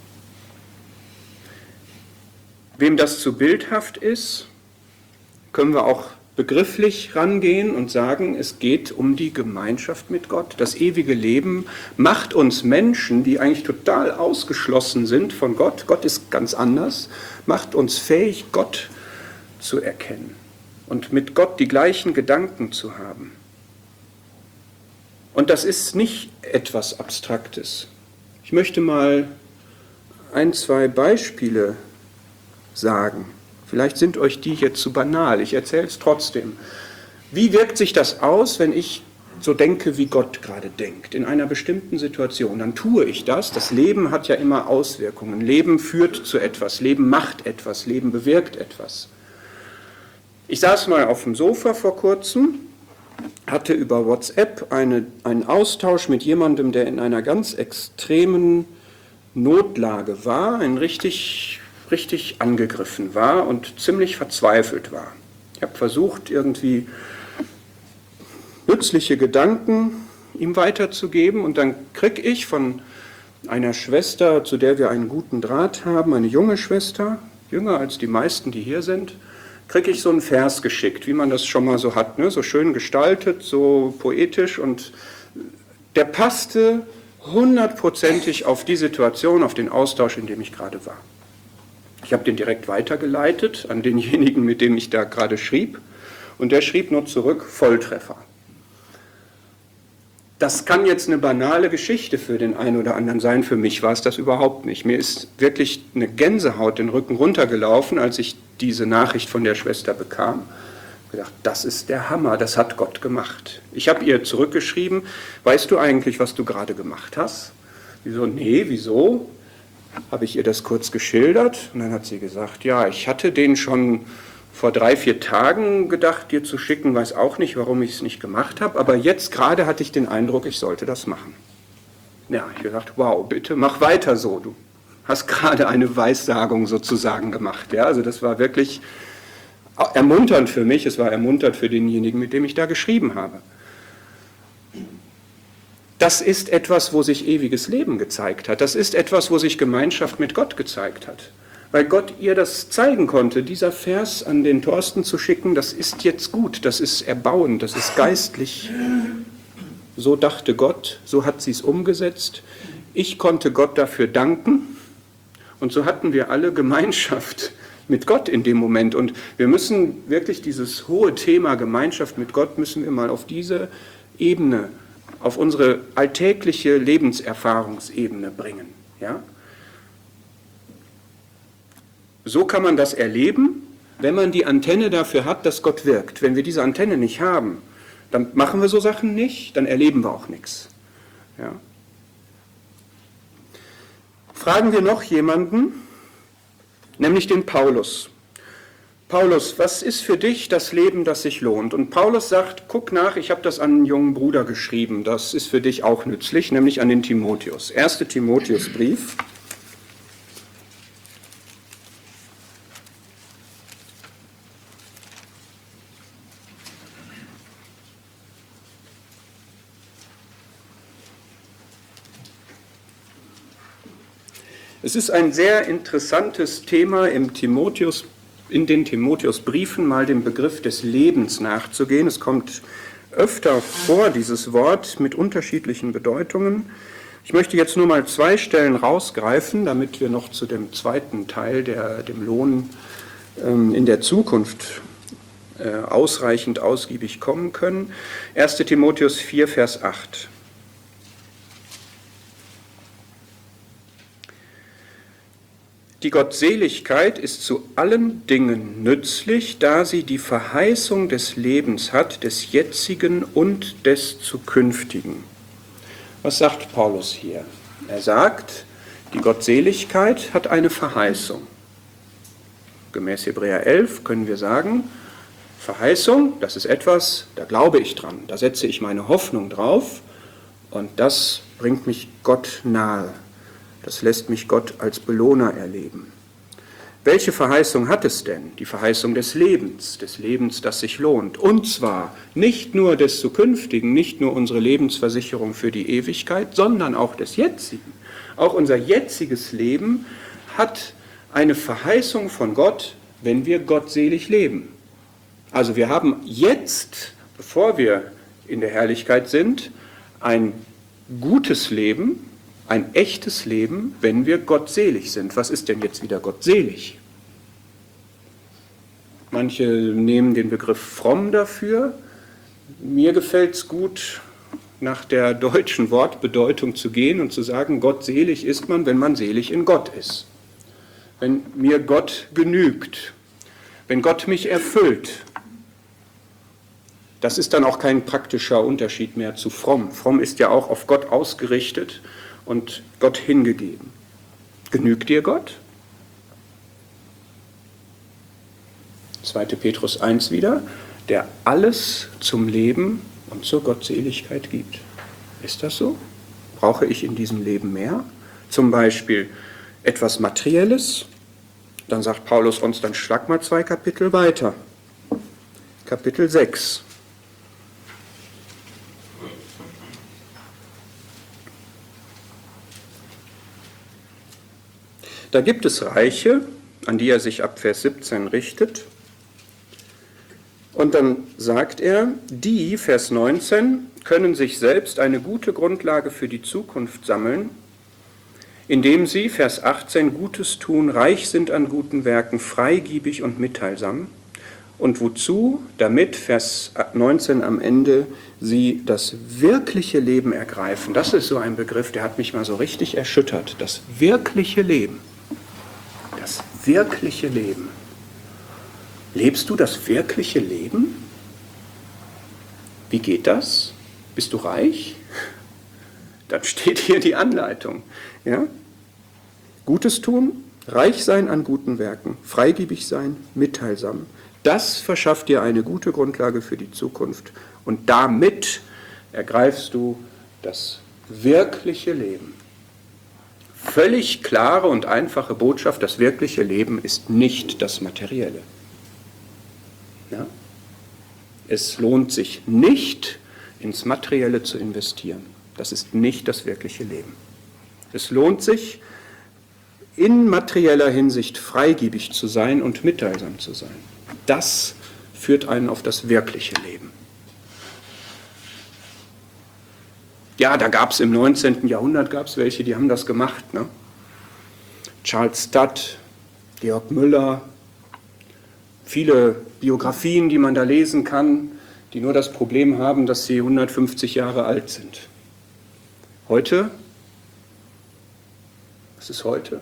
Wem das zu bildhaft ist, können wir auch begrifflich rangehen und sagen, es geht um die Gemeinschaft mit Gott. Das ewige Leben macht uns Menschen, die eigentlich total ausgeschlossen sind von Gott, Gott ist ganz anders, macht uns fähig, Gott zu erkennen und mit Gott die gleichen Gedanken zu haben. Und das ist nicht etwas Abstraktes. Ich möchte mal ein, zwei Beispiele sagen. Vielleicht sind euch die jetzt zu banal, ich erzähle es trotzdem. Wie wirkt sich das aus, wenn ich so denke, wie Gott gerade denkt, in einer bestimmten Situation? Dann tue ich das. Das Leben hat ja immer Auswirkungen. Leben führt zu etwas, Leben macht etwas, Leben bewirkt etwas. Ich saß mal auf dem Sofa vor kurzem, hatte über WhatsApp einen Austausch mit jemandem, der in einer ganz extremen Notlage war, ein richtig angegriffen war und ziemlich verzweifelt war. Ich habe versucht, irgendwie nützliche Gedanken ihm weiterzugeben und dann kriege ich von einer Schwester, zu der wir einen guten Draht haben, eine junge Schwester, jünger als die meisten, die hier sind, kriege ich so einen Vers geschickt, wie man das schon mal so hat, ne? So schön gestaltet, so poetisch und der passte 100%ig auf die Situation, auf den Austausch, in dem ich gerade war. Ich habe den direkt weitergeleitet an denjenigen, mit dem ich da gerade schrieb. Und der schrieb nur zurück, Volltreffer. Das kann jetzt eine banale Geschichte für den einen oder anderen sein. Für mich war es das überhaupt nicht. Mir ist wirklich eine Gänsehaut den Rücken runtergelaufen, als ich diese Nachricht von der Schwester bekam. Ich habe gedacht, das ist der Hammer, das hat Gott gemacht. Ich habe ihr zurückgeschrieben, weißt du eigentlich, was du gerade gemacht hast? Wieso? Nee, wieso? Habe ich ihr das kurz geschildert und dann hat sie gesagt, ja, ich hatte den schon vor 3-4 Tagen gedacht, dir zu schicken, weiß auch nicht, warum ich es nicht gemacht habe, aber jetzt gerade hatte ich den Eindruck, ich sollte das machen. Ja, ich habe gesagt, wow, bitte mach weiter so, du hast gerade eine Weissagung sozusagen gemacht. Ja, also das war wirklich ermunternd für mich, es war ermunternd für denjenigen, mit dem ich da geschrieben habe. Das ist etwas, wo sich ewiges Leben gezeigt hat. Das ist etwas, wo sich Gemeinschaft mit Gott gezeigt hat. Weil Gott ihr das zeigen konnte, dieser Vers an den Thorsten zu schicken, das ist jetzt gut, das ist erbauend, das ist geistlich. So dachte Gott, so hat sie es umgesetzt. Ich konnte Gott dafür danken und so hatten wir alle Gemeinschaft mit Gott in dem Moment. Und wir müssen wirklich dieses hohe Thema Gemeinschaft mit Gott, müssen wir mal auf diese Ebene, auf unsere alltägliche Lebenserfahrungsebene bringen. Ja? So kann man das erleben, wenn man die Antenne dafür hat, dass Gott wirkt. Wenn wir diese Antenne nicht haben, dann machen wir so Sachen nicht, dann erleben wir auch nichts. Ja? Fragen wir noch jemanden, nämlich den Paulus. Paulus, was ist für dich das Leben, das sich lohnt? Und Paulus sagt, guck nach, ich habe das an einen jungen Bruder geschrieben, das ist für dich auch nützlich, nämlich an den Timotheus. 1. Timotheusbrief. Es ist ein sehr interessantes Thema in den Timotheusbriefen mal dem Begriff des Lebens nachzugehen. Es kommt öfter vor, dieses Wort, mit unterschiedlichen Bedeutungen. Ich möchte jetzt nur mal 2 Stellen rausgreifen, damit wir noch zu dem zweiten Teil, dem Lohn in der Zukunft ausreichend ausgiebig kommen können. 1. Timotheus 4, Vers 8. Die Gottseligkeit ist zu allen Dingen nützlich, da sie die Verheißung des Lebens hat, des jetzigen und des zukünftigen. Was sagt Paulus hier? Er sagt, die Gottseligkeit hat eine Verheißung. Gemäß Hebräer 11 können wir sagen, Verheißung, das ist etwas, da glaube ich dran, da setze ich meine Hoffnung drauf und das bringt mich Gott nahe. Das lässt mich Gott als Belohner erleben. Welche Verheißung hat es denn? Die Verheißung des Lebens, das sich lohnt. Und zwar nicht nur des Zukünftigen, nicht nur unsere Lebensversicherung für die Ewigkeit, sondern auch des Jetzigen. Auch unser jetziges Leben hat eine Verheißung von Gott, wenn wir gottselig leben. Also wir haben jetzt, bevor wir in der Herrlichkeit sind, ein gutes Leben, ein echtes Leben, wenn wir gottselig sind. Was ist denn jetzt wieder gottselig? Manche nehmen den Begriff fromm dafür. Mir gefällt es gut, nach der deutschen Wortbedeutung zu gehen und zu sagen, gottselig ist man, wenn man selig in Gott ist. Wenn mir Gott genügt, wenn Gott mich erfüllt. Das ist dann auch kein praktischer Unterschied mehr zu fromm. Fromm ist ja auch auf Gott ausgerichtet und Gott hingegeben. Genügt dir Gott? 2. Petrus 1 wieder, der alles zum Leben und zur Gottseligkeit gibt. Ist das so? Brauche ich in diesem Leben mehr? Zum Beispiel etwas Materielles? Dann sagt Paulus uns, dann schlag mal 2 Kapitel weiter. Kapitel 6. Da gibt es Reiche, an die er sich ab Vers 17 richtet. Und dann sagt er, die, Vers 19, können sich selbst eine gute Grundlage für die Zukunft sammeln, indem sie, Vers 18, Gutes tun, reich sind an guten Werken, freigebig und mitteilsam. Und wozu? Damit, Vers 19 am Ende, sie das wirkliche Leben ergreifen. Das ist so ein Begriff, der hat mich mal so richtig erschüttert. Das wirkliche Leben. Das wirkliche Leben. Lebst du das wirkliche Leben? Wie geht das? Bist du reich? Dann steht hier die Anleitung. Ja? Gutes tun, reich sein an guten Werken, freigebig sein, mitteilsam. Das verschafft dir eine gute Grundlage für die Zukunft. Und damit ergreifst du das wirkliche Leben. Völlig klare und einfache Botschaft, das wirkliche Leben ist nicht das Materielle. Ja? Es lohnt sich nicht, ins Materielle zu investieren. Das ist nicht das wirkliche Leben. Es lohnt sich, in materieller Hinsicht freigebig zu sein und mitteilsam zu sein. Das führt einen auf das wirkliche Leben. Ja, da gab es im 19. Jahrhundert welche, die haben das gemacht. Ne? Charles Studd, Georg Müller, viele Biografien, die man da lesen kann, die nur das Problem haben, dass sie 150 Jahre alt sind. Heute? Was ist heute?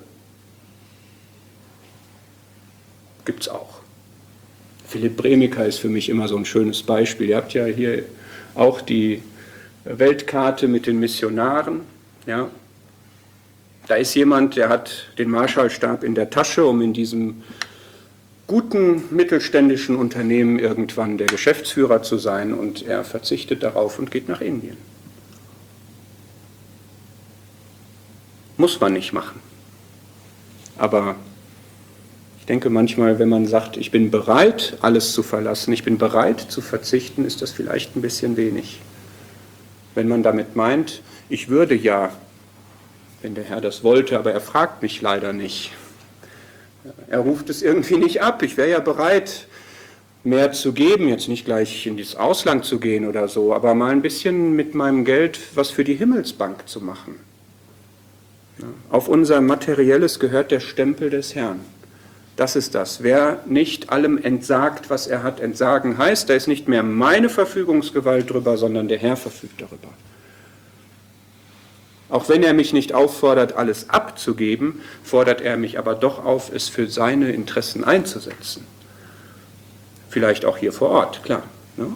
Gibt es auch. Philipp Bremiker ist für mich immer so ein schönes Beispiel. Ihr habt ja hier auch die Weltkarte mit den Missionaren. Ja. Da ist jemand, der hat den Marshallstab in der Tasche, um in diesem guten mittelständischen Unternehmen irgendwann der Geschäftsführer zu sein, und er verzichtet darauf und geht nach Indien. Muss man nicht machen. Aber ich denke manchmal, wenn man sagt, ich bin bereit, alles zu verlassen, ich bin bereit zu verzichten, ist das vielleicht ein bisschen wenig. Wenn man damit meint, ich würde ja, wenn der Herr das wollte, aber er fragt mich leider nicht. Er ruft es irgendwie nicht ab. Ich wäre ja bereit, mehr zu geben, jetzt nicht gleich in das Ausland zu gehen oder so, aber mal ein bisschen mit meinem Geld was für die Himmelsbank zu machen. Auf unser Materielles gehört der Stempel des Herrn. Das ist das. Wer nicht allem entsagt, was er hat, entsagen heißt, da ist nicht mehr meine Verfügungsgewalt drüber, sondern der Herr verfügt darüber. Auch wenn er mich nicht auffordert, alles abzugeben, fordert er mich aber doch auf, es für seine Interessen einzusetzen. Vielleicht auch hier vor Ort, klar. Ne?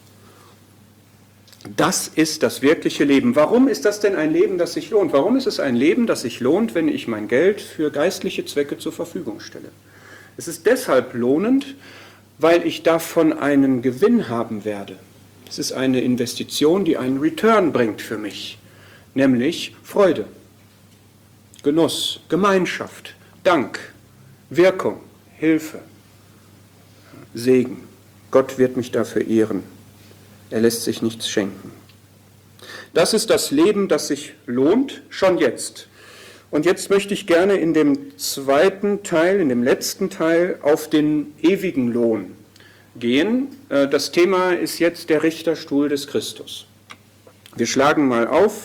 Das ist das wirkliche Leben. Warum ist das denn ein Leben, das sich lohnt? Warum ist es ein Leben, das sich lohnt, wenn ich mein Geld für geistliche Zwecke zur Verfügung stelle? Es ist deshalb lohnend, weil ich davon einen Gewinn haben werde. Es ist eine Investition, die einen Return bringt für mich, nämlich Freude, Genuss, Gemeinschaft, Dank, Wirkung, Hilfe, Segen. Gott wird mich dafür ehren. Er lässt sich nichts schenken. Das ist das Leben, das sich lohnt, schon jetzt. Und jetzt möchte ich gerne in dem zweiten Teil, in dem letzten Teil, auf den ewigen Lohn gehen. Das Thema ist jetzt der Richterstuhl des Christus. Wir schlagen mal auf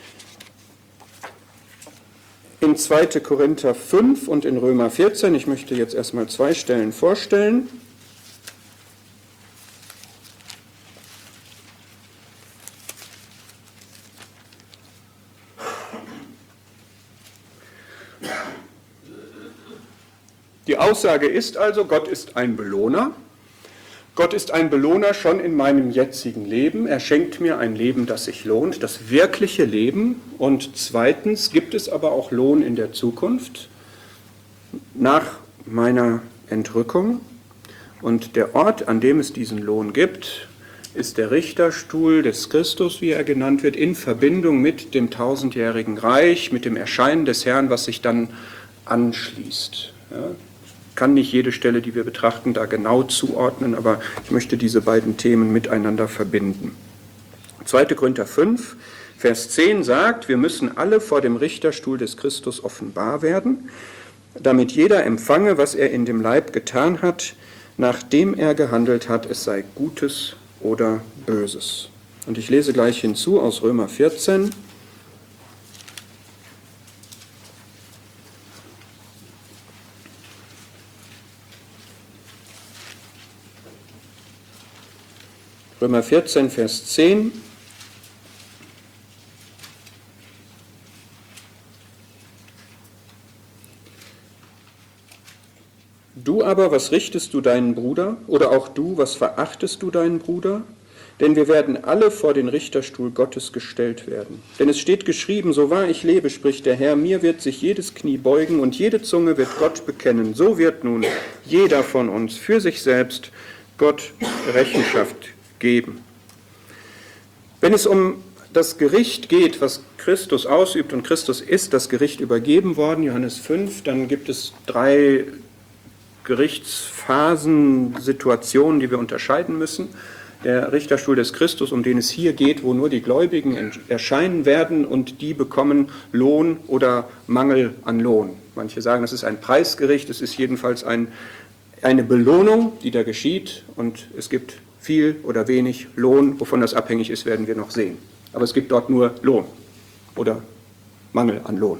in 2. Korinther 5 und in Römer 14. Ich möchte jetzt erstmal 2 Stellen vorstellen. Die Aussage ist also, Gott ist ein Belohner. Gott ist ein Belohner schon in meinem jetzigen Leben. Er schenkt mir ein Leben, das sich lohnt, das wirkliche Leben. Und zweitens gibt es aber auch Lohn in der Zukunft, nach meiner Entrückung. Und der Ort, an dem es diesen Lohn gibt, ist der Richterstuhl des Christus, wie er genannt wird, in Verbindung mit dem 1000-jährigen Reich, mit dem Erscheinen des Herrn, was sich dann anschließt. Ja, kann nicht jede Stelle, die wir betrachten, da genau zuordnen, aber ich möchte diese beiden Themen miteinander verbinden. 2. Korinther 5, Vers 10 sagt, wir müssen alle vor dem Richterstuhl des Christus offenbar werden, damit jeder empfange, was er in dem Leib getan hat, nachdem er gehandelt hat, es sei Gutes oder Böses. Und ich lese gleich hinzu aus Römer 14. Römer 14, Vers 10. Du aber, was richtest du deinen Bruder? Oder auch du, was verachtest du deinen Bruder? Denn wir werden alle vor den Richterstuhl Gottes gestellt werden. Denn es steht geschrieben, so wahr ich lebe, spricht der Herr, mir wird sich jedes Knie beugen und jede Zunge wird Gott bekennen. So wird nun jeder von uns für sich selbst Gott Rechenschaft geben. Wenn es um das Gericht geht, was Christus ausübt, und Christus ist das Gericht übergeben worden, Johannes 5, dann gibt es 3 Gerichtsphasen, Situationen, die wir unterscheiden müssen. Der Richterstuhl des Christus, um den es hier geht, wo nur die Gläubigen erscheinen werden und die bekommen Lohn oder Mangel an Lohn. Manche sagen, das ist ein Preisgericht, es ist jedenfalls eine Belohnung, die da geschieht, und es gibt viel oder wenig Lohn. Wovon das abhängig ist, werden wir noch sehen. Aber es gibt dort nur Lohn oder Mangel an Lohn.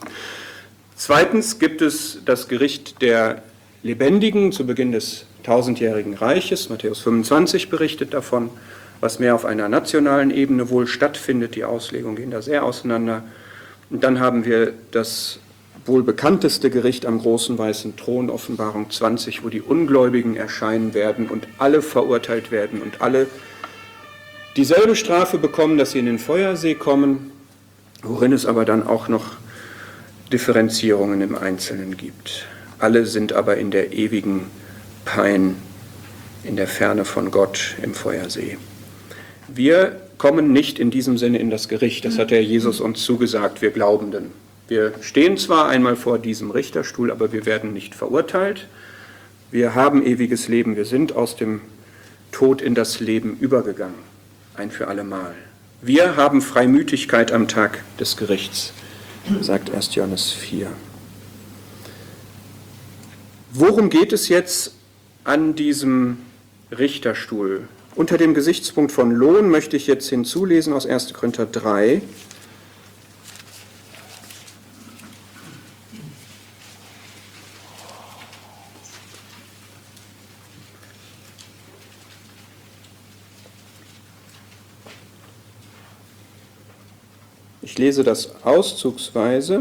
Zweitens gibt es das Gericht der Lebendigen zu Beginn des 1000-jährigen Reiches. Matthäus 25 berichtet davon, was mehr auf einer nationalen Ebene wohl stattfindet. Die Auslegungen gehen da sehr auseinander. Und dann haben wir das wohl bekannteste Gericht am großen weißen Thron, Offenbarung 20, wo die Ungläubigen erscheinen werden und alle verurteilt werden und alle dieselbe Strafe bekommen, dass sie in den Feuersee kommen, worin es aber dann auch noch Differenzierungen im Einzelnen gibt. Alle sind aber in der ewigen Pein, in der Ferne von Gott im Feuersee. Wir kommen nicht in diesem Sinne in das Gericht, das hat der Jesus uns zugesagt, wir Glaubenden. Wir stehen zwar einmal vor diesem Richterstuhl, aber wir werden nicht verurteilt. Wir haben ewiges Leben, wir sind aus dem Tod in das Leben übergegangen, ein für alle Mal. Wir haben Freimütigkeit am Tag des Gerichts, sagt 1. Johannes 4. Worum geht es jetzt an diesem Richterstuhl? Unter dem Gesichtspunkt von Lohn möchte ich jetzt hinzulesen aus 1. Korinther 3. Ich lese das auszugsweise.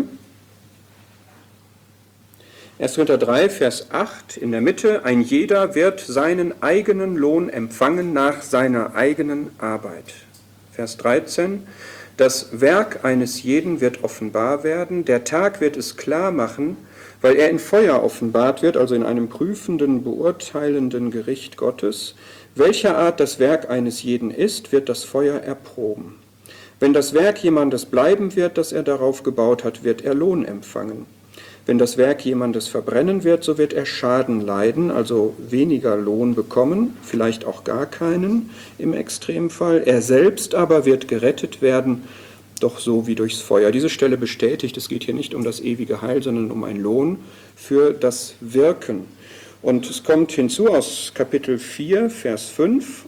1. Korinther 3, Vers 8 in der Mitte: Ein jeder wird seinen eigenen Lohn empfangen nach seiner eigenen Arbeit. Vers 13: Das Werk eines jeden wird offenbar werden, der Tag wird es klar machen, weil er in Feuer offenbart wird, also in einem prüfenden, beurteilenden Gericht Gottes. Welcher Art das Werk eines jeden ist, wird das Feuer erproben. Wenn das Werk jemandes bleiben wird, das er darauf gebaut hat, wird er Lohn empfangen. Wenn das Werk jemandes verbrennen wird, so wird er Schaden leiden, also weniger Lohn bekommen, vielleicht auch gar keinen im Extremfall. Er selbst aber wird gerettet werden, doch so wie durchs Feuer. Diese Stelle bestätigt, es geht hier nicht um das ewige Heil, sondern um einen Lohn für das Wirken. Und es kommt hinzu aus Kapitel 4, Vers 5: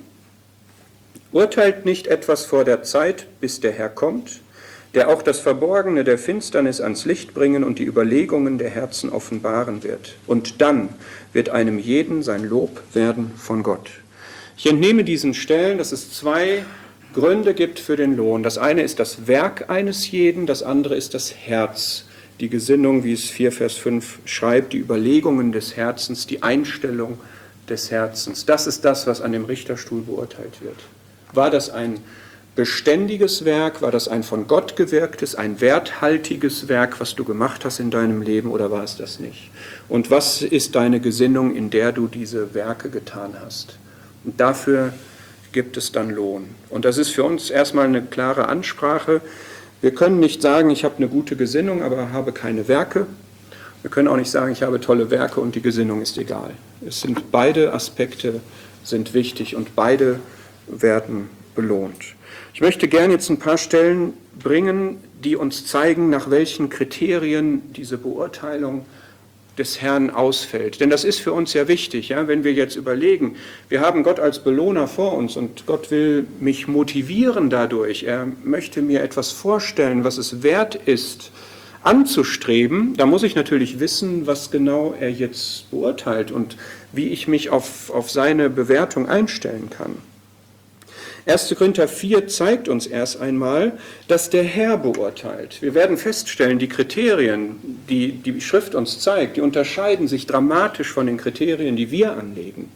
Urteilt nicht etwas vor der Zeit, bis der Herr kommt, der auch das Verborgene der Finsternis ans Licht bringen und die Überlegungen der Herzen offenbaren wird. Und dann wird einem jeden sein Lob werden von Gott. Ich entnehme diesen Stellen, dass es zwei Gründe gibt für den Lohn. Das eine ist das Werk eines jeden, das andere ist das Herz. Die Gesinnung, wie es 4 Vers 5 schreibt, die Überlegungen des Herzens, die Einstellung des Herzens. Das ist das, was an dem Richterstuhl beurteilt wird. War das ein beständiges Werk? War das ein von Gott gewirktes, ein werthaltiges Werk, was du gemacht hast in deinem Leben, oder war es das nicht? Und was ist deine Gesinnung, in der du diese Werke getan hast? Und dafür gibt es dann Lohn. Und das ist für uns erstmal eine klare Ansprache. Wir können nicht sagen, ich habe eine gute Gesinnung, aber habe keine Werke. Wir können auch nicht sagen, ich habe tolle Werke und die Gesinnung ist egal. Es sind beide Aspekte sind wichtig und beide werden belohnt. Ich möchte gerne jetzt ein paar Stellen bringen, die uns zeigen, nach welchen Kriterien diese Beurteilung des Herrn ausfällt. Denn das ist für uns ja wichtig, ja? Wenn wir jetzt überlegen, wir haben Gott als Belohner vor uns und Gott will mich motivieren dadurch. Er möchte mir etwas vorstellen, was es wert ist, anzustreben. Da muss ich natürlich wissen, was genau er jetzt beurteilt und wie ich mich auf seine Bewertung einstellen kann. 1. Korinther 4 zeigt uns erst einmal, dass der Herr beurteilt. Wir werden feststellen, die Kriterien, die die Schrift uns zeigt, die unterscheiden sich dramatisch von den Kriterien, die wir anlegen.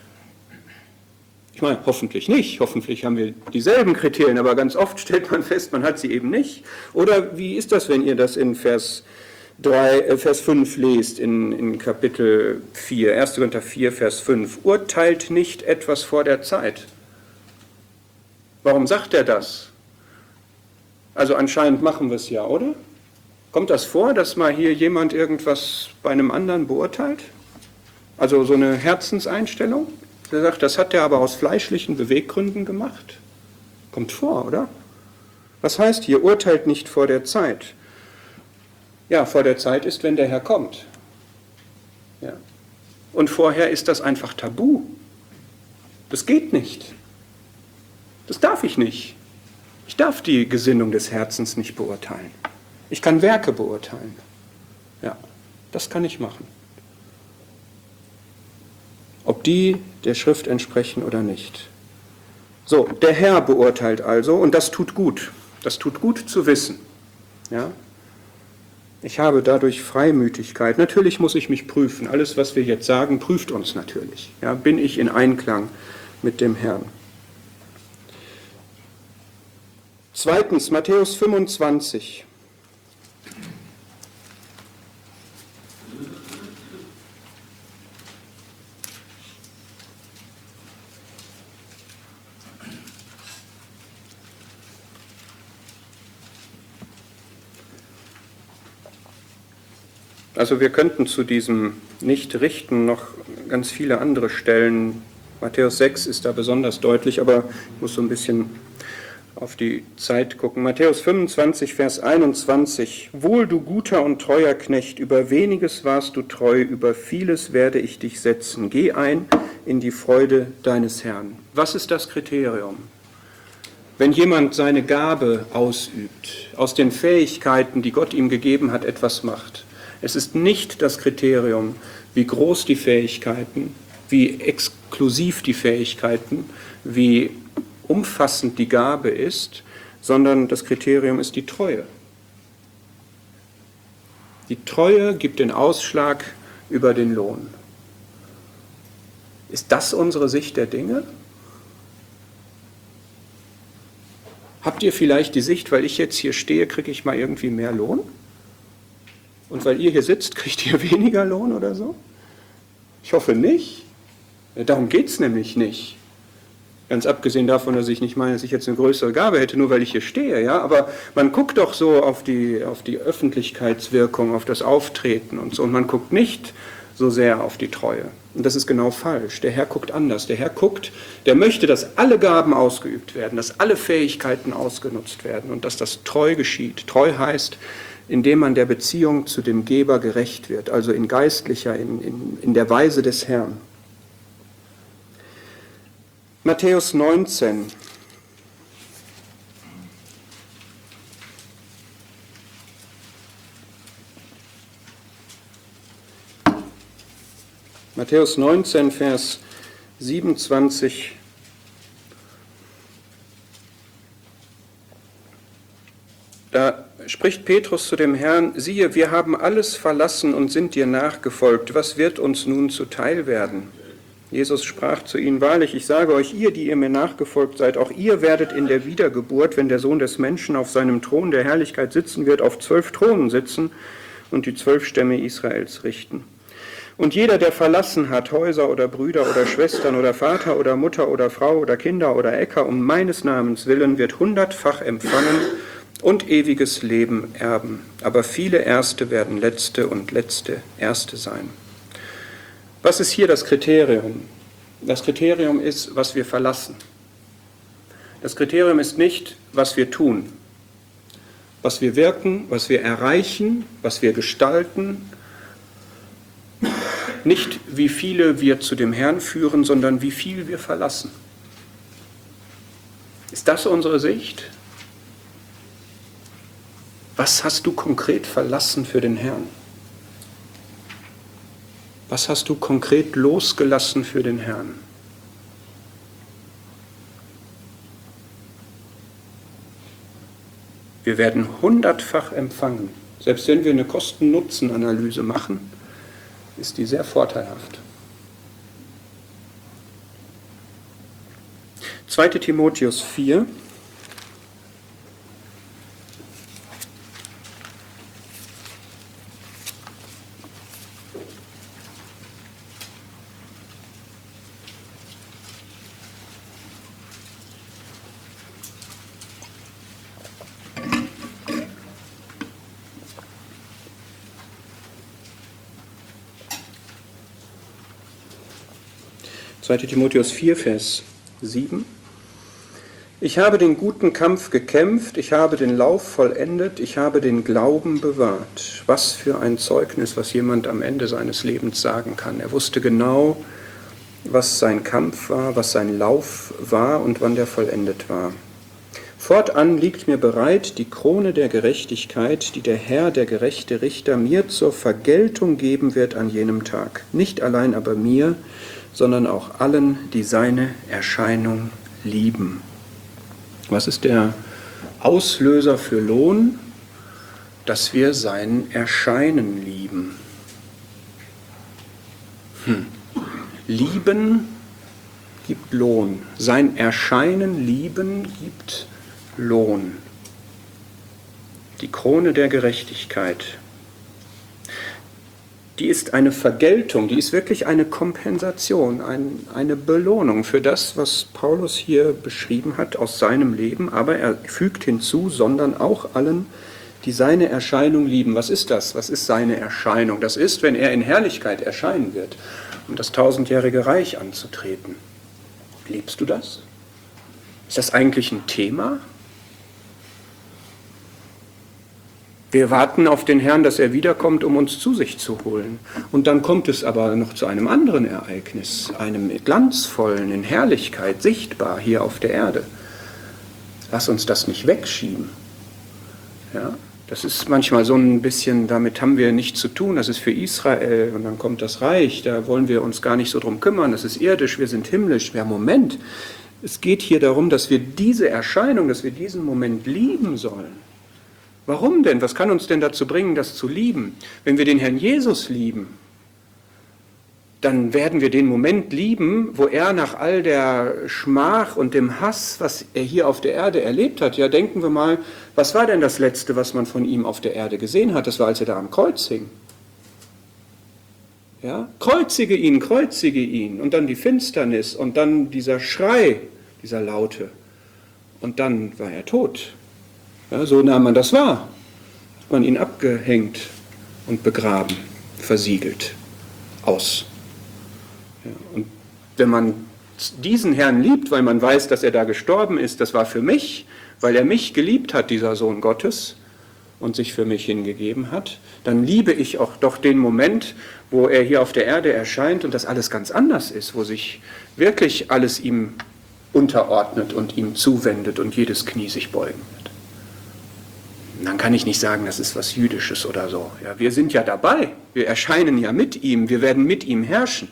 Ich meine, hoffentlich nicht. Hoffentlich haben wir dieselben Kriterien, aber ganz oft stellt man fest, man hat sie eben nicht. Oder wie ist das, wenn ihr das in Vers 5 lest, in Kapitel 4, 1. Korinther 4, Vers 5? Urteilt nicht etwas vor der Zeit. Warum sagt er das? Also anscheinend machen wir es ja, oder? Kommt das vor, dass mal hier jemand irgendwas bei einem anderen beurteilt? Also so eine Herzenseinstellung? Er sagt, das hat er aber aus fleischlichen Beweggründen gemacht. Kommt vor, oder? Was heißt hier, urteilt nicht vor der Zeit? Ja, vor der Zeit ist, wenn der Herr kommt. Ja. Und vorher ist das einfach tabu. Das geht nicht. Das darf ich nicht. Ich darf die Gesinnung des Herzens nicht beurteilen. Ich kann Werke beurteilen. Ja, das kann ich machen. Ob die der Schrift entsprechen oder nicht. So, der Herr beurteilt also, und das tut gut. Das tut gut zu wissen. Ja? Ich habe dadurch Freimütigkeit. Natürlich muss ich mich prüfen. Alles, was wir jetzt sagen, prüft uns natürlich. Ja? Bin ich in Einklang mit dem Herrn? Zweitens, Matthäus 25. Also wir könnten zu diesem Nicht-Richten noch ganz viele andere Stellen. Matthäus 6 ist da besonders deutlich, aber ich muss so ein bisschen auf die Zeit gucken. Matthäus 25, Vers 21. Wohl, du guter und treuer Knecht, über weniges warst du treu, über vieles werde ich dich setzen. Geh ein in die Freude deines Herrn. Was ist das Kriterium? Wenn jemand seine Gabe ausübt, aus den Fähigkeiten, die Gott ihm gegeben hat, etwas macht. Es ist nicht das Kriterium, wie groß die Fähigkeiten, wie exklusiv die Fähigkeiten, wie umfassend die Gabe ist, sondern das Kriterium ist die Treue. Die Treue gibt den Ausschlag über den Lohn. Ist das unsere Sicht der Dinge? Habt ihr vielleicht die Sicht, weil ich jetzt hier stehe, kriege ich mal irgendwie mehr Lohn? Und weil ihr hier sitzt, kriegt ihr weniger Lohn oder so? Ich hoffe nicht. Darum geht es nämlich nicht. Ganz abgesehen davon, dass ich nicht meine, dass ich jetzt eine größere Gabe hätte, nur weil ich hier stehe. Ja? Aber man guckt doch so auf die Öffentlichkeitswirkung, auf das Auftreten und so. Und man guckt nicht so sehr auf die Treue. Und das ist genau falsch. Der Herr guckt anders. Der Herr guckt, der möchte, dass alle Gaben ausgeübt werden, dass alle Fähigkeiten ausgenutzt werden und dass das treu geschieht. Treu heißt, indem man der Beziehung zu dem Geber gerecht wird, also in geistlicher, in der Weise des Herrn. Matthäus 19. Matthäus 19, Vers 27. Da spricht Petrus zu dem Herrn: Siehe, wir haben alles verlassen und sind dir nachgefolgt. Was wird uns nun zuteil werden? Jesus sprach zu ihnen: Wahrlich, ich sage euch, ihr, die ihr mir nachgefolgt seid, auch ihr werdet in der Wiedergeburt, wenn der Sohn des Menschen auf seinem Thron der Herrlichkeit sitzen wird, auf 12 Thronen sitzen und die 12 Stämme Israels richten. Und jeder, der verlassen hat, Häuser oder Brüder oder Schwestern oder Vater oder Mutter oder Frau oder Kinder oder Äcker, um meines Namens willen, wird 100-fach empfangen und ewiges Leben erben. Aber viele Erste werden Letzte und Letzte Erste sein. Was ist hier das Kriterium? Das Kriterium ist, was wir verlassen. Das Kriterium ist nicht, was wir tun, was wir wirken, was wir erreichen, was wir gestalten. Nicht, wie viele wir zu dem Herrn führen, sondern wie viel wir verlassen. Ist das unsere Sicht? Was hast du konkret verlassen für den Herrn? Was hast du konkret losgelassen für den Herrn? Wir werden 100-fach empfangen. Selbst wenn wir eine Kosten-Nutzen-Analyse machen, ist die sehr vorteilhaft. 2. Timotheus 4. Timotheus 4, Vers 7. Ich habe den guten Kampf gekämpft, ich habe den Lauf vollendet, ich habe den Glauben bewahrt. Was für ein Zeugnis, was jemand am Ende seines Lebens sagen kann. Er wusste genau, was sein Kampf war, was sein Lauf war und wann der vollendet war. Fortan liegt mir bereit die Krone der Gerechtigkeit, die der Herr, der gerechte Richter, mir zur Vergeltung geben wird an jenem Tag. Nicht allein aber mir, sondern auch allen, die seine Erscheinung lieben. Was ist der Auslöser für Lohn? Dass wir sein Erscheinen lieben. Lieben gibt Lohn. Sein Erscheinen lieben gibt Lohn. Die Krone der Gerechtigkeit. Die ist eine Vergeltung, die ist wirklich eine Kompensation, eine Belohnung für das, was Paulus hier beschrieben hat aus seinem Leben. Aber er fügt hinzu, sondern auch allen, die seine Erscheinung lieben. Was ist das? Was ist seine Erscheinung? Das ist, wenn er in Herrlichkeit erscheinen wird, um das 1000-jährige Reich anzutreten. Liebst du das? Ist das eigentlich ein Thema? Wir warten auf den Herrn, dass er wiederkommt, um uns zu sich zu holen. Und dann kommt es aber noch zu einem anderen Ereignis, einem glanzvollen, in Herrlichkeit, sichtbar hier auf der Erde. Lass uns das nicht wegschieben. Ja, das ist manchmal so ein bisschen, damit haben wir nichts zu tun, das ist für Israel und dann kommt das Reich, da wollen wir uns gar nicht so drum kümmern, das ist irdisch, wir sind himmlisch. Ja, Moment, Es geht hier darum, dass wir diese Erscheinung, dass wir diesen Moment lieben sollen. Warum denn? Was kann uns denn dazu bringen, das zu lieben? Wenn wir den Herrn Jesus lieben, dann werden wir den Moment lieben, wo er nach all der Schmach und dem Hass, was er hier auf der Erde erlebt hat, ja, denken wir mal, was war denn das Letzte, was man von ihm auf der Erde gesehen hat? Das war, als er da am Kreuz hing. Ja, kreuzige ihn, und dann die Finsternis und dann dieser Schrei, dieser Laute, und dann war er tot. Ja, so nahm man das wahr, hat man ihn abgehängt und begraben, versiegelt, aus. Ja, und wenn man diesen Herrn liebt, weil man weiß, dass er da gestorben ist, das war für mich, weil er mich geliebt hat, dieser Sohn Gottes, und sich für mich hingegeben hat, dann liebe ich auch doch den Moment, wo er hier auf der Erde erscheint und das alles ganz anders ist, wo sich wirklich alles ihm unterordnet und ihm zuwendet und jedes Knie sich beugen wird. Und dann kann ich nicht sagen, das ist was Jüdisches oder so. Ja, wir sind ja dabei, wir erscheinen ja mit ihm, wir werden mit ihm herrschen.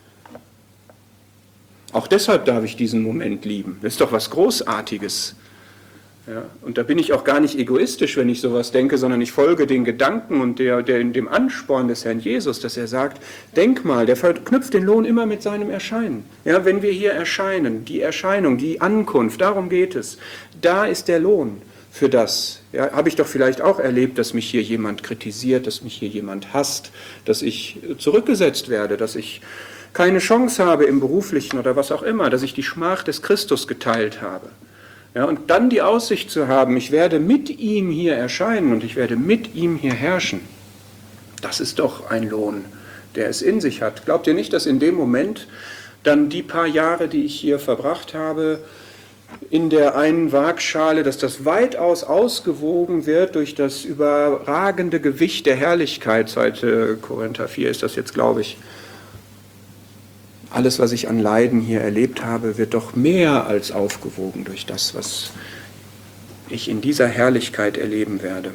Auch deshalb darf ich diesen Moment lieben. Das ist doch was Großartiges. Ja, und da bin ich auch gar nicht egoistisch, wenn ich sowas denke, sondern ich folge den Gedanken und dem Ansporn des Herrn Jesus, dass er sagt, denk mal, der verknüpft den Lohn immer mit seinem Erscheinen. Ja, wenn wir hier erscheinen, die Erscheinung, die Ankunft, darum geht es, da ist der Lohn für das. Ja, habe ich doch vielleicht auch erlebt, dass mich hier jemand kritisiert, dass mich hier jemand hasst, dass ich zurückgesetzt werde, dass ich keine Chance habe im Beruflichen oder was auch immer, dass ich die Schmach des Christus geteilt habe. Ja, und dann die Aussicht zu haben, ich werde mit ihm hier erscheinen und ich werde mit ihm hier herrschen, das ist doch ein Lohn, der es in sich hat. Glaubt ihr nicht, dass in dem Moment dann die paar Jahre, die ich hier verbracht habe, in der einen Waagschale, dass das weitaus ausgewogen wird durch das überragende Gewicht der Herrlichkeit, 2. Korinther 4 ist das jetzt, glaube ich. Alles, was ich an Leiden hier erlebt habe, wird doch mehr als aufgewogen durch das, was ich in dieser Herrlichkeit erleben werde.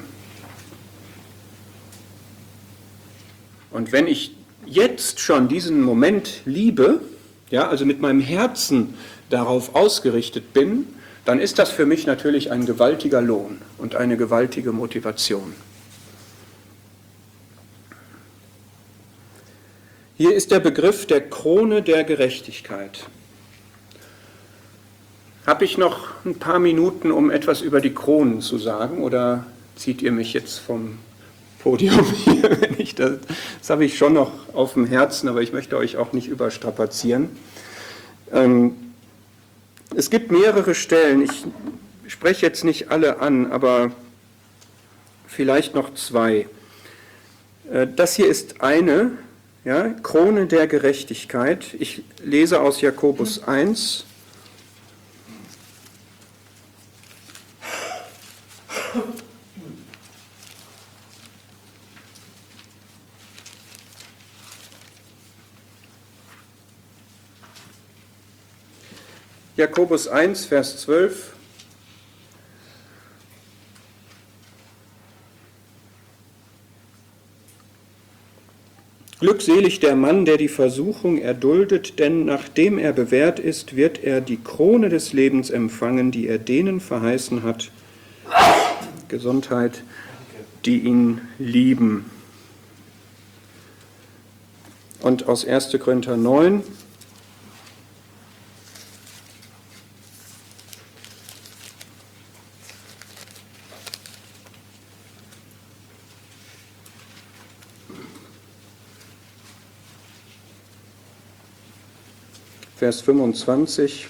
Und wenn ich jetzt schon diesen Moment liebe, ja, also mit meinem Herzen darauf ausgerichtet bin, dann ist das für mich natürlich ein gewaltiger Lohn und eine gewaltige Motivation. Hier ist der Begriff der Krone der Gerechtigkeit. Habe ich noch ein paar Minuten, um etwas über die Kronen zu sagen, oder zieht ihr mich jetzt vom Podium hier? Das habe ich schon noch auf dem Herzen, aber ich möchte euch auch nicht überstrapazieren. Es gibt mehrere Stellen, ich spreche jetzt nicht alle an, aber vielleicht noch zwei. Das hier ist eine, ja, Krone der Gerechtigkeit. Ich lese aus Jakobus 1. Jakobus 1, Vers 12. Glückselig der Mann, der die Versuchung erduldet, denn nachdem er bewährt ist, wird er die Krone des Lebens empfangen, die er denen verheißen hat, Gesundheit, die ihn lieben. Und aus 1. Korinther 9, Vers 25.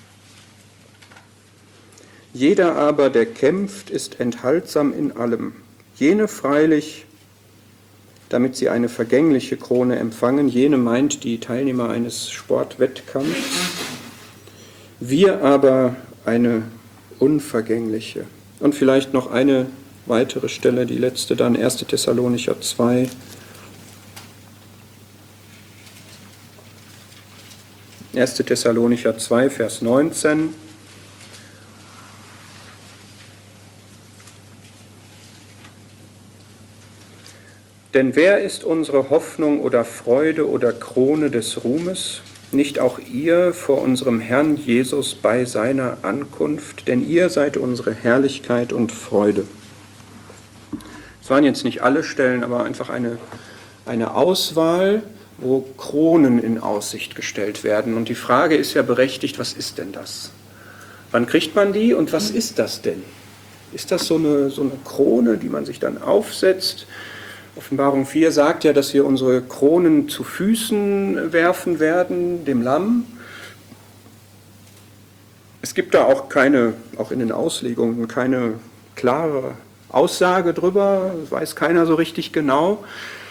Jeder aber, der kämpft, ist enthaltsam in allem. Jene freilich, damit sie eine vergängliche Krone empfangen, jene meint die Teilnehmer eines Sportwettkampfs, wir aber eine unvergängliche. Und vielleicht noch eine weitere Stelle, die letzte dann, 1. Thessalonicher 2. 1. Thessalonicher 2, Vers 19. Denn wer ist unsere Hoffnung oder Freude oder Krone des Ruhmes? nicht auch ihr vor unserem Herrn Jesus bei seiner Ankunft, denn ihr seid unsere Herrlichkeit und Freude. Es waren jetzt nicht alle Stellen, aber einfach eine Auswahl, wo Kronen in Aussicht gestellt werden. Und die Frage ist ja berechtigt, was ist denn das? Wann kriegt man die und was ist das denn? Ist das so eine Krone, die man sich dann aufsetzt? Offenbarung 4 sagt ja, dass wir unsere Kronen zu Füßen werfen werden, dem Lamm. Es gibt da auch in den Auslegungen, keine klare Aussage drüber, das weiß keiner so richtig genau.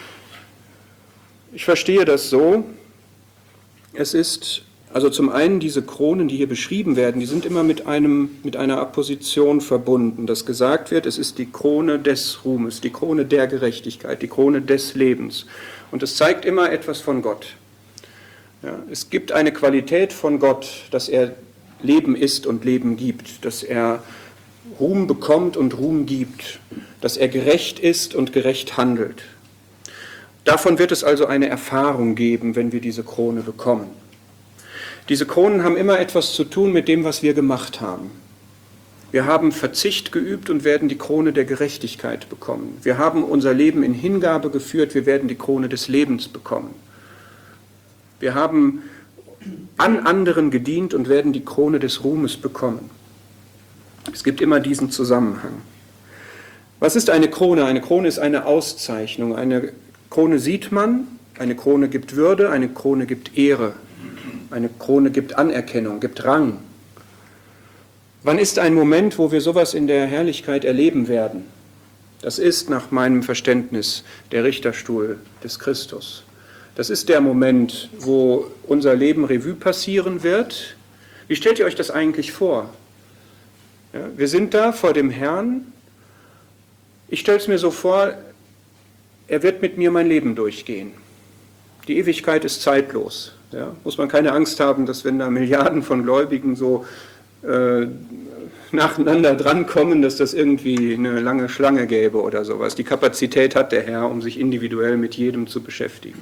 Ich verstehe das so, es ist, also zum einen diese Kronen, die hier beschrieben werden, die sind immer mit einer Apposition verbunden, dass gesagt wird, es ist die Krone des Ruhmes, die Krone der Gerechtigkeit, die Krone des Lebens. Und es zeigt immer etwas von Gott. Ja, es gibt eine Qualität von Gott, dass er Leben ist und Leben gibt, dass er Ruhm bekommt und Ruhm gibt, dass er gerecht ist und gerecht handelt. Davon wird es also eine Erfahrung geben, wenn wir diese Krone bekommen. Diese Kronen haben immer etwas zu tun mit dem, was wir gemacht haben. Wir haben Verzicht geübt und werden die Krone der Gerechtigkeit bekommen. Wir haben unser Leben in Hingabe geführt, wir werden die Krone des Lebens bekommen. Wir haben an anderen gedient und werden die Krone des Ruhmes bekommen. Es gibt immer diesen Zusammenhang. Was ist eine Krone? Eine Krone ist eine Auszeichnung. Eine Krone sieht man, eine Krone gibt Würde, eine Krone gibt Ehre. Eine Krone gibt Anerkennung, gibt Rang. Wann ist ein Moment, wo wir sowas in der Herrlichkeit erleben werden? Das ist nach meinem Verständnis der Richterstuhl des Christus. Das ist der Moment, wo unser Leben Revue passieren wird. Wie stellt ihr euch das eigentlich vor? Ja, wir sind da vor dem Herrn. Ich stelle es mir so vor, er wird mit mir mein Leben durchgehen. Die Ewigkeit ist zeitlos. Ja, muss man keine Angst haben, dass wenn da Milliarden von Gläubigen so nacheinander drankommen, dass das irgendwie eine lange Schlange gäbe oder sowas. Die Kapazität hat der Herr, um sich individuell mit jedem zu beschäftigen.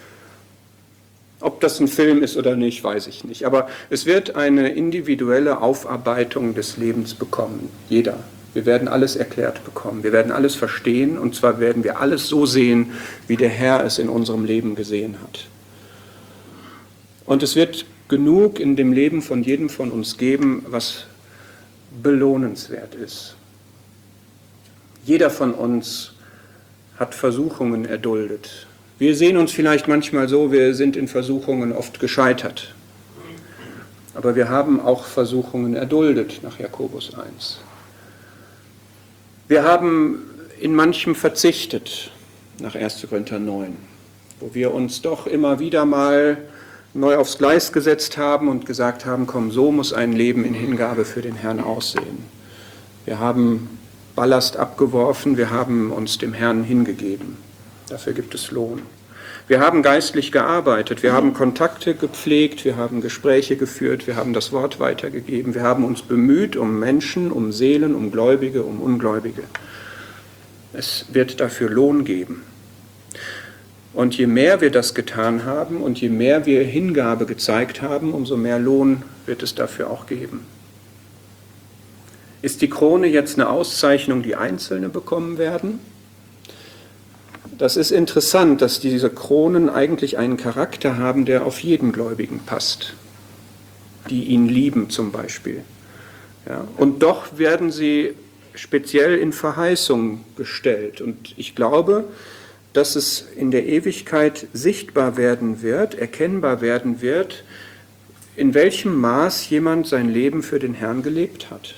Ob das ein Film ist oder nicht, weiß ich nicht. Aber es wird eine individuelle Aufarbeitung des Lebens bekommen. Jeder. Wir werden alles erklärt bekommen. Wir werden alles verstehen. Und zwar werden wir alles so sehen, wie der Herr es in unserem Leben gesehen hat. Und es wird genug in dem Leben von jedem von uns geben, was belohnenswert ist. Jeder von uns hat Versuchungen erduldet. Wir sehen uns vielleicht manchmal so, wir sind in Versuchungen oft gescheitert. Aber wir haben auch Versuchungen erduldet, nach Jakobus 1. Wir haben in manchem verzichtet, nach 1. Korinther 9, wo wir uns doch immer wieder mal neu aufs Gleis gesetzt haben und gesagt haben, komm, so muss ein Leben in Hingabe für den Herrn aussehen. Wir haben Ballast abgeworfen, wir haben uns dem Herrn hingegeben. Dafür gibt es Lohn. Wir haben geistlich gearbeitet, wir haben Kontakte gepflegt, wir haben Gespräche geführt, wir haben das Wort weitergegeben, wir haben uns bemüht um Menschen, um Seelen, um Gläubige, um Ungläubige. Es wird dafür Lohn geben. Und je mehr wir das getan haben und je mehr wir Hingabe gezeigt haben, umso mehr Lohn wird es dafür auch geben. Ist die Krone jetzt eine Auszeichnung, die Einzelne bekommen werden? Das ist interessant, dass diese Kronen eigentlich einen Charakter haben, der auf jeden Gläubigen passt, die ihn lieben zum Beispiel. Ja, und doch werden sie speziell in Verheißung gestellt. Und ich glaube, dass es in der Ewigkeit sichtbar werden wird, erkennbar werden wird, in welchem Maß jemand sein Leben für den Herrn gelebt hat.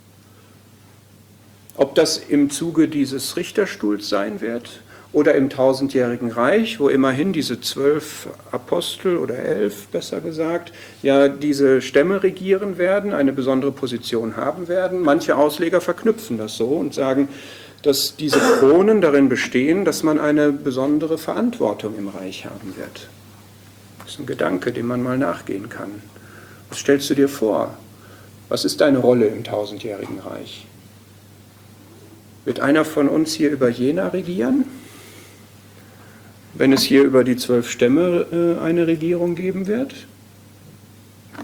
Ob das im Zuge dieses Richterstuhls sein wird oder im 1000-jährigen Reich, wo immerhin diese 12 Apostel oder 11, besser gesagt, ja diese Stämme regieren werden, eine besondere Position haben werden. Manche Ausleger verknüpfen das so und sagen, dass diese Kronen darin bestehen, dass man eine besondere Verantwortung im Reich haben wird. Das ist ein Gedanke, dem man mal nachgehen kann. Was stellst du dir vor? Was ist deine Rolle im 1000-jährigen Reich? Wird einer von uns hier über Jena regieren? Wenn es hier über die 12 Stämme eine Regierung geben wird?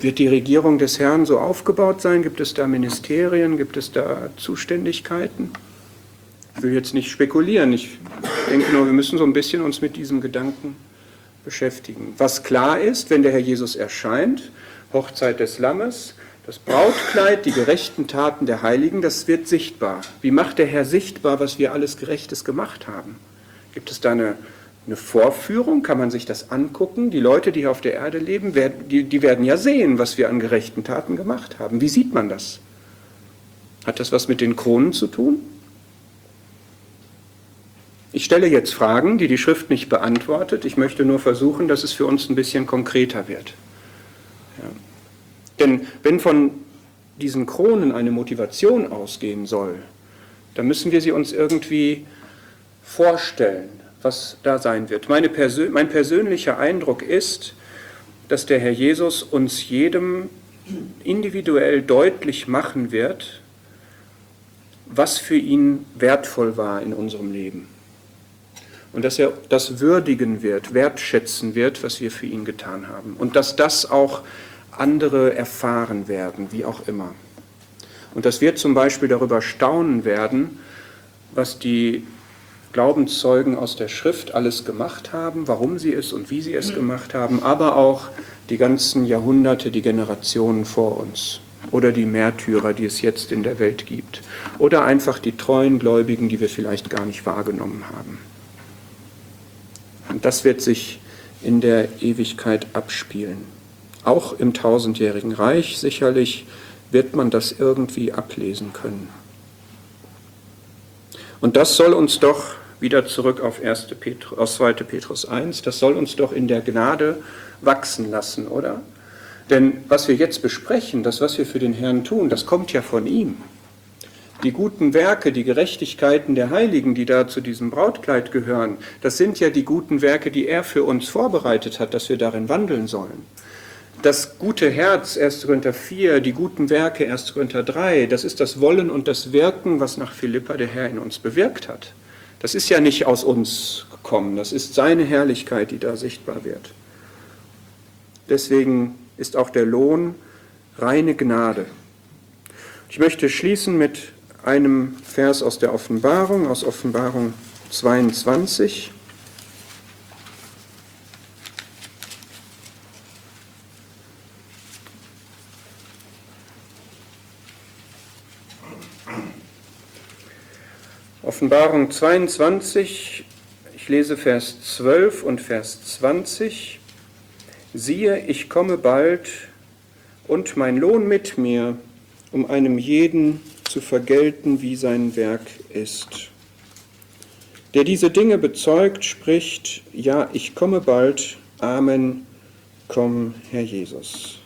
Wird die Regierung des Herrn so aufgebaut sein? Gibt es da Ministerien? Gibt es da Zuständigkeiten? Ich will jetzt nicht spekulieren. Ich denke nur, wir müssen so ein bisschen uns mit diesem Gedanken beschäftigen. Was klar ist, wenn der Herr Jesus erscheint, Hochzeit des Lammes, das Brautkleid, die gerechten Taten der Heiligen, das wird sichtbar. Wie macht der Herr sichtbar, was wir alles Gerechtes gemacht haben? Gibt es da eine Vorführung? Kann man sich das angucken? Die Leute, die hier auf der Erde leben, die werden ja sehen, was wir an gerechten Taten gemacht haben. Wie sieht man das? Hat das was mit den Kronen zu tun? Ich stelle jetzt Fragen, die die Schrift nicht beantwortet. Ich möchte nur versuchen, dass es für uns ein bisschen konkreter wird. Ja. Denn wenn von diesen Kronen eine Motivation ausgehen soll, dann müssen wir sie uns irgendwie vorstellen, was da sein wird. Mein persönlicher Eindruck ist, dass der Herr Jesus uns jedem individuell deutlich machen wird, was für ihn wertvoll war in unserem Leben. Und dass er das würdigen wird, wertschätzen wird, was wir für ihn getan haben. Und dass das auch andere erfahren werden, wie auch immer. Und dass wir zum Beispiel darüber staunen werden, was die Glaubenszeugen aus der Schrift alles gemacht haben, warum sie es und wie sie es gemacht haben, aber auch die ganzen Jahrhunderte, die Generationen vor uns oder die Märtyrer, die es jetzt in der Welt gibt oder einfach die treuen Gläubigen, die wir vielleicht gar nicht wahrgenommen haben. Und das wird sich in der Ewigkeit abspielen. Auch im tausendjährigen Reich sicherlich wird man das irgendwie ablesen können. Und das soll uns doch, wieder zurück auf 2. Petrus 1, das soll uns doch in der Gnade wachsen lassen, oder? Denn was wir jetzt besprechen, das, was wir für den Herrn tun, das kommt ja von ihm. Die guten Werke, die Gerechtigkeiten der Heiligen, die da zu diesem Brautkleid gehören, das sind ja die guten Werke, die er für uns vorbereitet hat, dass wir darin wandeln sollen. Das gute Herz, 1. Korinther 4, die guten Werke, 1. Korinther 3, das ist das Wollen und das Wirken, was nach Philippa der Herr in uns bewirkt hat. Das ist ja nicht aus uns gekommen, das ist seine Herrlichkeit, die da sichtbar wird. Deswegen ist auch der Lohn reine Gnade. Ich möchte schließen mit einem Vers aus der Offenbarung, aus Offenbarung 22. Offenbarung 22, ich lese Vers 12 und Vers 20. Siehe, ich komme bald und mein Lohn mit mir, um einem jeden zu vergelten, wie sein Werk ist. Der diese Dinge bezeugt, spricht, ja, ich komme bald. Amen. Komm, Herr Jesus.